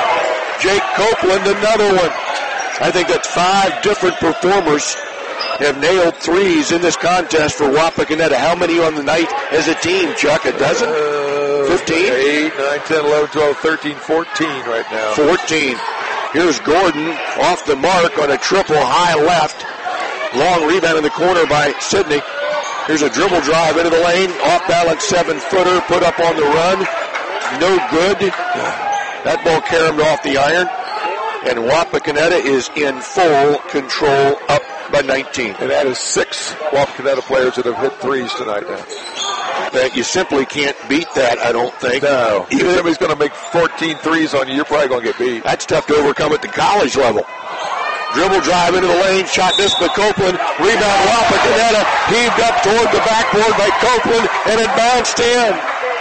Jake Copeland, another one. I think that's five different performers have nailed threes in this contest for Wapakoneta. How many on the night as a team, Chuck? A dozen? fifteen? eight, nine, ten, eleven, twelve, thirteen, fourteen right now. fourteen. Here's Gordon off the mark on a triple high left. Long rebound in the corner by Sidney. Here's a dribble drive into the lane. Off balance seven-footer put up on the run. No good. That ball caromed off the iron. And Wapakoneta is in full control, up by nineteen. And that is six Wapakoneta players that have hit threes tonight now. That you simply can't beat that, I don't think. No. Even if somebody's going to make fourteen threes on you, you're probably going to get beat. That's tough to overcome at the college level. Dribble drive into the lane, shot missed by Copeland. Rebound, Wapakoneta heaved up toward the backboard by Copeland, and it bounced in.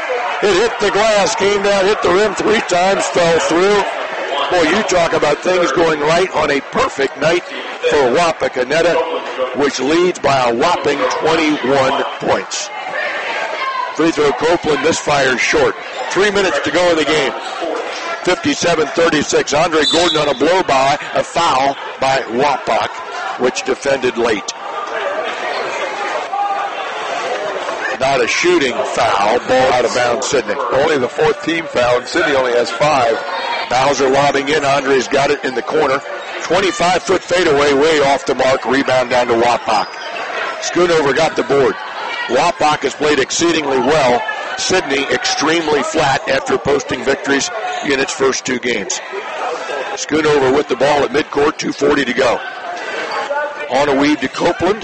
It hit the glass, came down, hit the rim three times, fell through. Boy, you talk about things going right on a perfect night for Wapakoneta, which leads by a whopping twenty-one points. Free throw, Copeland misfires short. Three minutes to go in the game. fifty-seven thirty-six. Andre Gordon on a blow by, a foul by Wapak, which defended late. Not a shooting foul, ball out of bounds, Sidney. Only the fourth team foul, and Sidney only has five. Bowser lobbing in. Andre's got it in the corner. twenty-five foot fadeaway, way off the mark. Rebound down to Wapak. Schoonover got the board. Wapak has played exceedingly well. Sidney extremely flat after posting victories in its first two games. Schoonover with the ball at midcourt, two forty to go. On a weave to Copeland.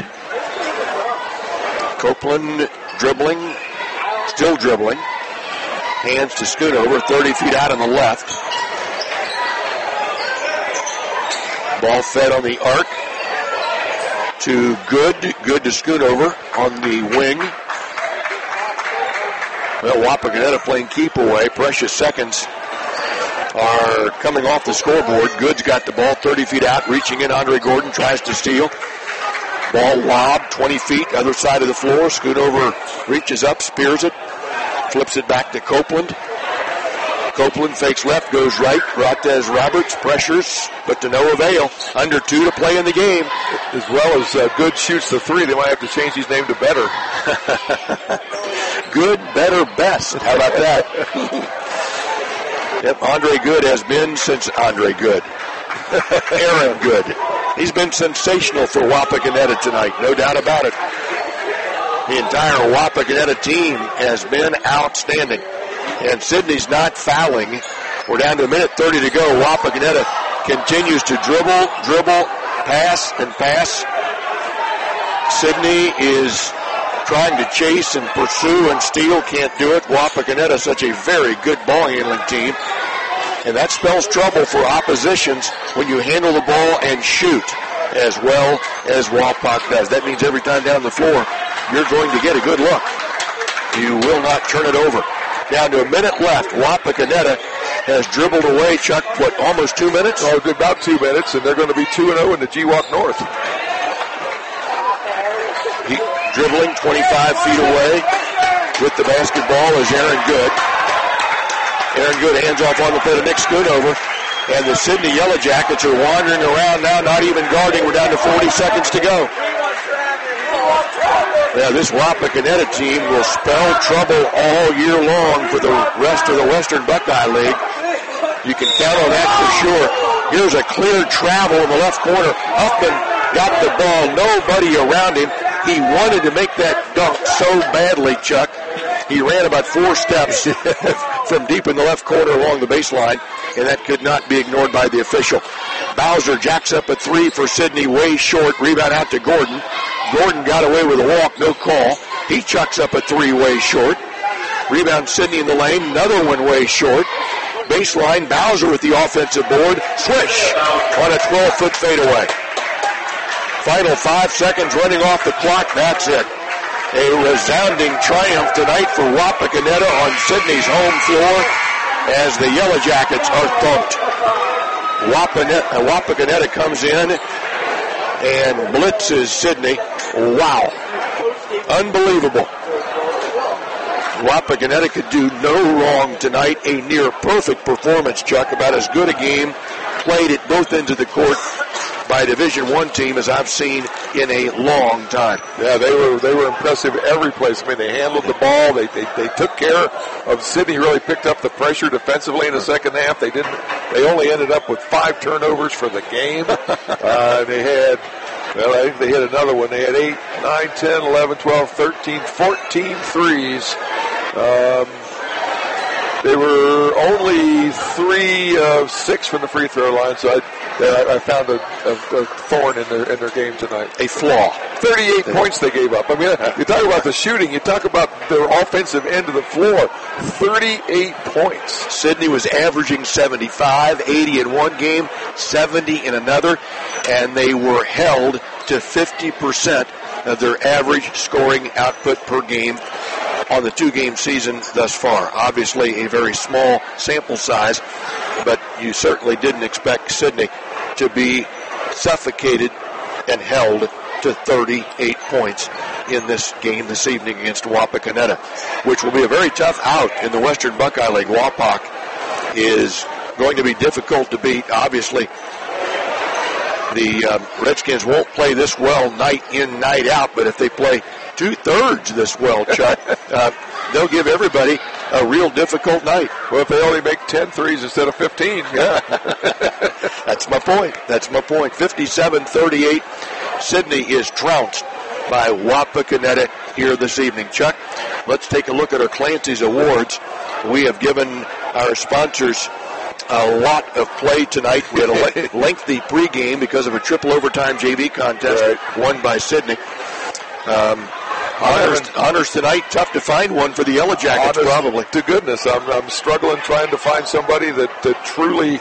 Copeland dribbling, still dribbling. Hands to Schoonover, thirty feet out on the left. Ball fed on the arc to Good. Good to Schoonover on the wing. Well, Wapakoneta playing keep away. Precious seconds are coming off the scoreboard. Good's got the ball thirty feet out, reaching in. Andre Gordon tries to steal. Ball lobbed twenty feet, other side of the floor. Schoonover reaches up, spears it, flips it back to Copeland. Copeland fakes left, goes right. Cortez Roberts pressures, but to no avail. Under two to play in the game. As well as uh, Good shoots the three, they might have to change his name to Better. Good, Better, Best. How about that? Yep, Andre Good has been since Andre Good. Aaron Good. He's been sensational for Wapakoneta tonight, no doubt about it. The entire Wapakoneta team has been outstanding. And Sidney's not fouling. We're down to a minute thirty to go. Wapakoneta continues to dribble, dribble, pass, and pass. Sidney is trying to chase and pursue and steal. Can't do it. Wapakoneta, such a very good ball handling team. And that spells trouble for oppositions when you handle the ball and shoot as well as Wapak does. That means every time down the floor, you're going to get a good look. You will not turn it over. Down to a minute left. Wapakoneta has dribbled away, Chuck, what, almost two minutes? Oh, about two minutes, and they're going to be two and oh in the G W A C North. He, dribbling twenty-five feet away with the basketball is Aaron Good. Aaron Good hands off on the play to Nick Schoonover. And the Sidney Yellow Jackets are wandering around now, not even guarding. We're down to forty seconds to go. Yeah, this Wapakoneta team will spell trouble all year long for the rest of the Western Buckeye League. You can count on that for sure. Here's a clear travel in the left corner. Huffman got the ball, nobody around him. He wanted to make that dunk so badly, Chuck. He ran about four steps from deep in the left corner along the baseline, and that could not be ignored by the official. Bowser jacks up a three for Sidney, way short. Rebound out to Gordon. Gordon got away with a walk, no call. He chucks up a three way short. Rebound Sidney in the lane, another one way short. Baseline, Bowser with the offensive board. Swish on a twelve-foot fadeaway. Final five seconds running off the clock. That's it. A resounding triumph tonight for Wapakoneta on Sidney's home floor as the Yellow Jackets are thumped. Wapakoneta, Wapakoneta comes in and blitzes Sidney. Wow. Unbelievable. Wapakoneta could do no wrong tonight. A near perfect performance, Chuck. About as good a game played at both ends of the court by a Division One team as I've seen in a long time. Yeah, they were they were impressive every place. I mean, they handled the ball. They they, they took care of Sidney. Really picked up the pressure defensively in the second half. They didn't. They only ended up with five turnovers for the game. uh, they had. Well, I think they hit another one. They had eight, nine, ten, eleven, twelve, thirteen, fourteen threes. Um, they were only three of six from the free throw line, so I, I found a, a, a thorn in their in their game tonight. A flaw. thirty-eight points they gave up. I mean, you talk about the shooting, you talk about their offensive end of the floor. thirty-eight points. Sidney was averaging seventy-five, eighty in one game, seventy in another, and they were held to fifty percent of their average scoring output per game on the two-game season thus far. Obviously a very small sample size, but you certainly didn't expect Sidney to be suffocated and held to thirty-eight points in this game this evening against Wapakoneta, which will be a very tough out in the Western Buckeye League. Wapak is going to be difficult to beat. Obviously, the um, Redskins won't play this well night in, night out, but if they play two-thirds this well, Chuck, uh, they'll give everybody a real difficult night. Well, if they only make ten threes instead of fifteen. Yeah. That's my point. That's my point. fifty-seven thirty-eight. Sidney is trounced by Wapakoneta here this evening. Chuck, let's take a look at our Clancy's Awards. We have given our sponsors a lot of play tonight. We had a le- lengthy pregame because of a triple overtime J V contest right. won by Sidney. Um, honors, honors tonight, tough to find one for the Yellow Jackets, honest, probably. To goodness, I'm, I'm struggling trying to find somebody that, that truly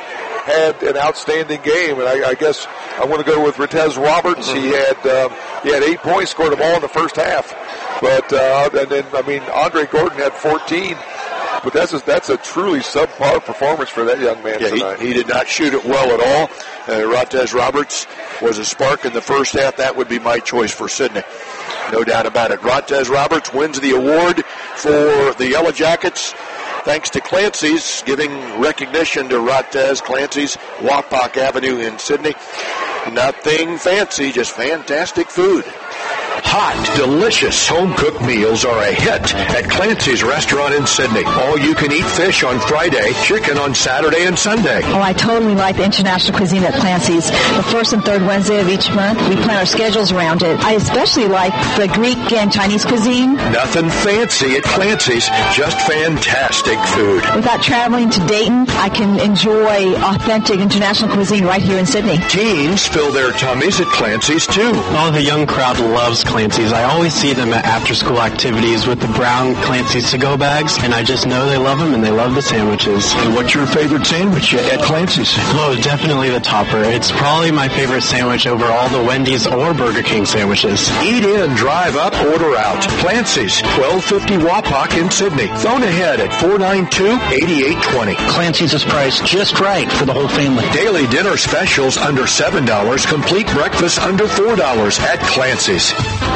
had an outstanding game, and I, I guess I want to go with Ratez Roberts. Mm-hmm. He had um, he had eight points, scored them all in the first half. But uh, and then I mean Andre Gordon had fourteen. But that's a, that's a truly subpar performance for that young man yeah, tonight. He, he did not shoot it well at all. Uh, Ratez Roberts was a spark in the first half. That would be my choice for Sidney. No doubt about it. Ratez Roberts wins the award for the Yellow Jackets, thanks to Clancy's, giving recognition to Ratez. Clancy's, Wapak Avenue in Sidney. Nothing fancy, just fantastic food. Hot, delicious home-cooked meals are a hit at Clancy's Restaurant in Sidney. All-you-can-eat fish on Friday, chicken on Saturday and Sunday. Oh, I totally like the international cuisine at Clancy's. The first and third Wednesday of each month, we plan our schedules around it. I especially like the Greek and Chinese cuisine. Nothing fancy at Clancy's, just fantastic food. Without traveling to Dayton, I can enjoy authentic international cuisine right here in Sidney. Teens fill their tummies at Clancy's, too. Oh, the young crowd loves Clancy's. I always see them at after-school activities with the brown Clancy's to-go bags, and I just know they love them and they love the sandwiches. And what's your favorite sandwich at Clancy's? Oh, definitely the topper. It's probably my favorite sandwich over all the Wendy's or Burger King sandwiches. Eat in, drive up, order out. Clancy's, twelve fifty Wapak in Sidney. Phone ahead at four nine two, eight eight two zero. Clancy's is priced just right for the whole family. Daily dinner specials under seven dollars. Complete breakfast under four dollars at Clancy's.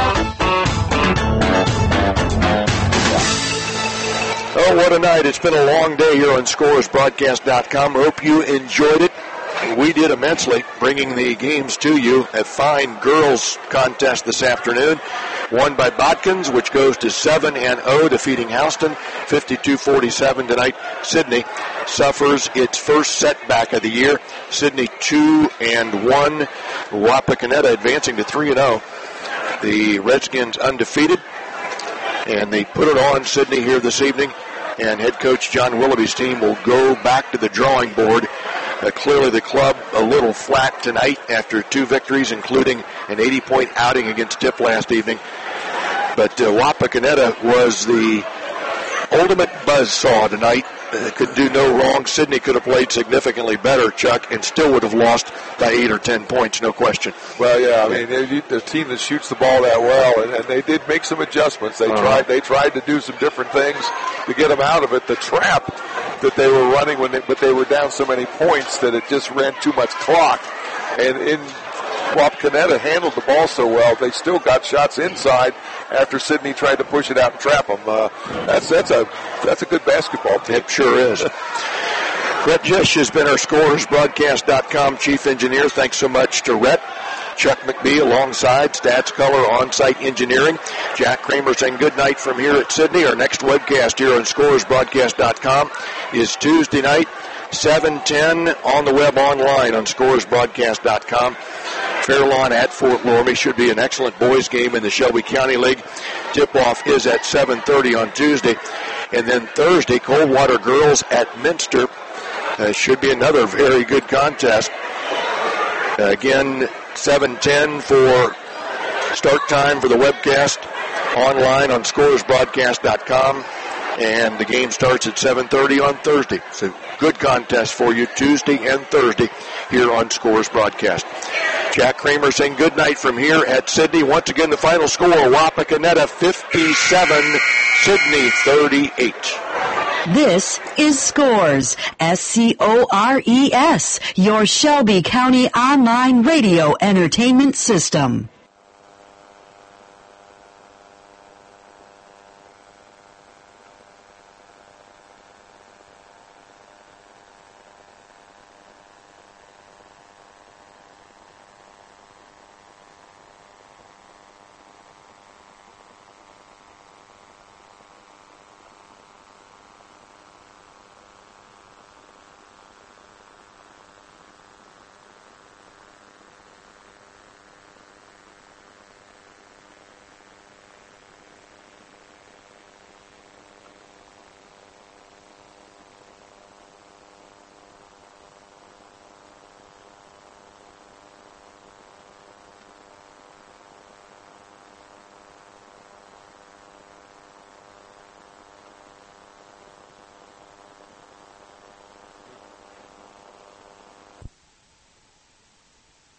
Oh, what a night. It's been a long day here on Scores Broadcast dot com. Hope you enjoyed it. We did immensely, bringing the games to you. A fine girls contest this afternoon, won by Botkins, which goes to seven and oh, defeating Houston fifty-two forty-seven tonight. Sidney suffers its first setback of the year. Sidney two and one. Wapakoneta advancing to three and oh. The Redskins undefeated, and they put it on Sidney here this evening, and head coach John Willoughby's team will go back to the drawing board. Uh, clearly the club a little flat tonight after two victories, including an eighty-point outing against Tip last evening. But uh, Wapakoneta was the ultimate buzzsaw tonight. Uh, could do no wrong. Sidney could have played significantly better, Chuck, and still would have lost by eight or ten points, no question. Well, yeah, I mean, the team that shoots the ball that well, and, and they did make some adjustments. They uh-huh. tried they tried to do some different things to get them out of it. The trap that they were running, when they, but they were down so many points that it just ran too much clock. And in Wapakoneta handled the ball so well, they still got shots inside after Sidney tried to push it out and trap them. Uh, that's that's a that's a good basketball team. It sure is. Rhett Jish has been our Scores Broadcast dot com chief engineer. Thanks so much to Rhett. Chuck McBee alongside Stats Color On-Site Engineering. Jack Kramer saying good night from here at Sidney. Our next webcast here on Scores Broadcast dot com is Tuesday night, seven ten on the web online on Scores Broadcast dot com. Fairlawn at Fort Loramie. Should be an excellent boys game in the Shelby County League. Tip-off is at seven thirty on Tuesday. And then Thursday, Coldwater Girls at Minster. Uh, should be another very good contest. Uh, again, seven ten for start time for the webcast online on Scores Broadcast dot com. And the game starts at seven thirty on Thursday. So good contest for you Tuesday and Thursday here on Scores Broadcast. Jack Kramer saying good night from here at Sidney. Once again, the final score, Wapakoneta fifty-seven, Sidney thirty-eight. This is Scores, S C O R E S, your Shelby County online radio entertainment system.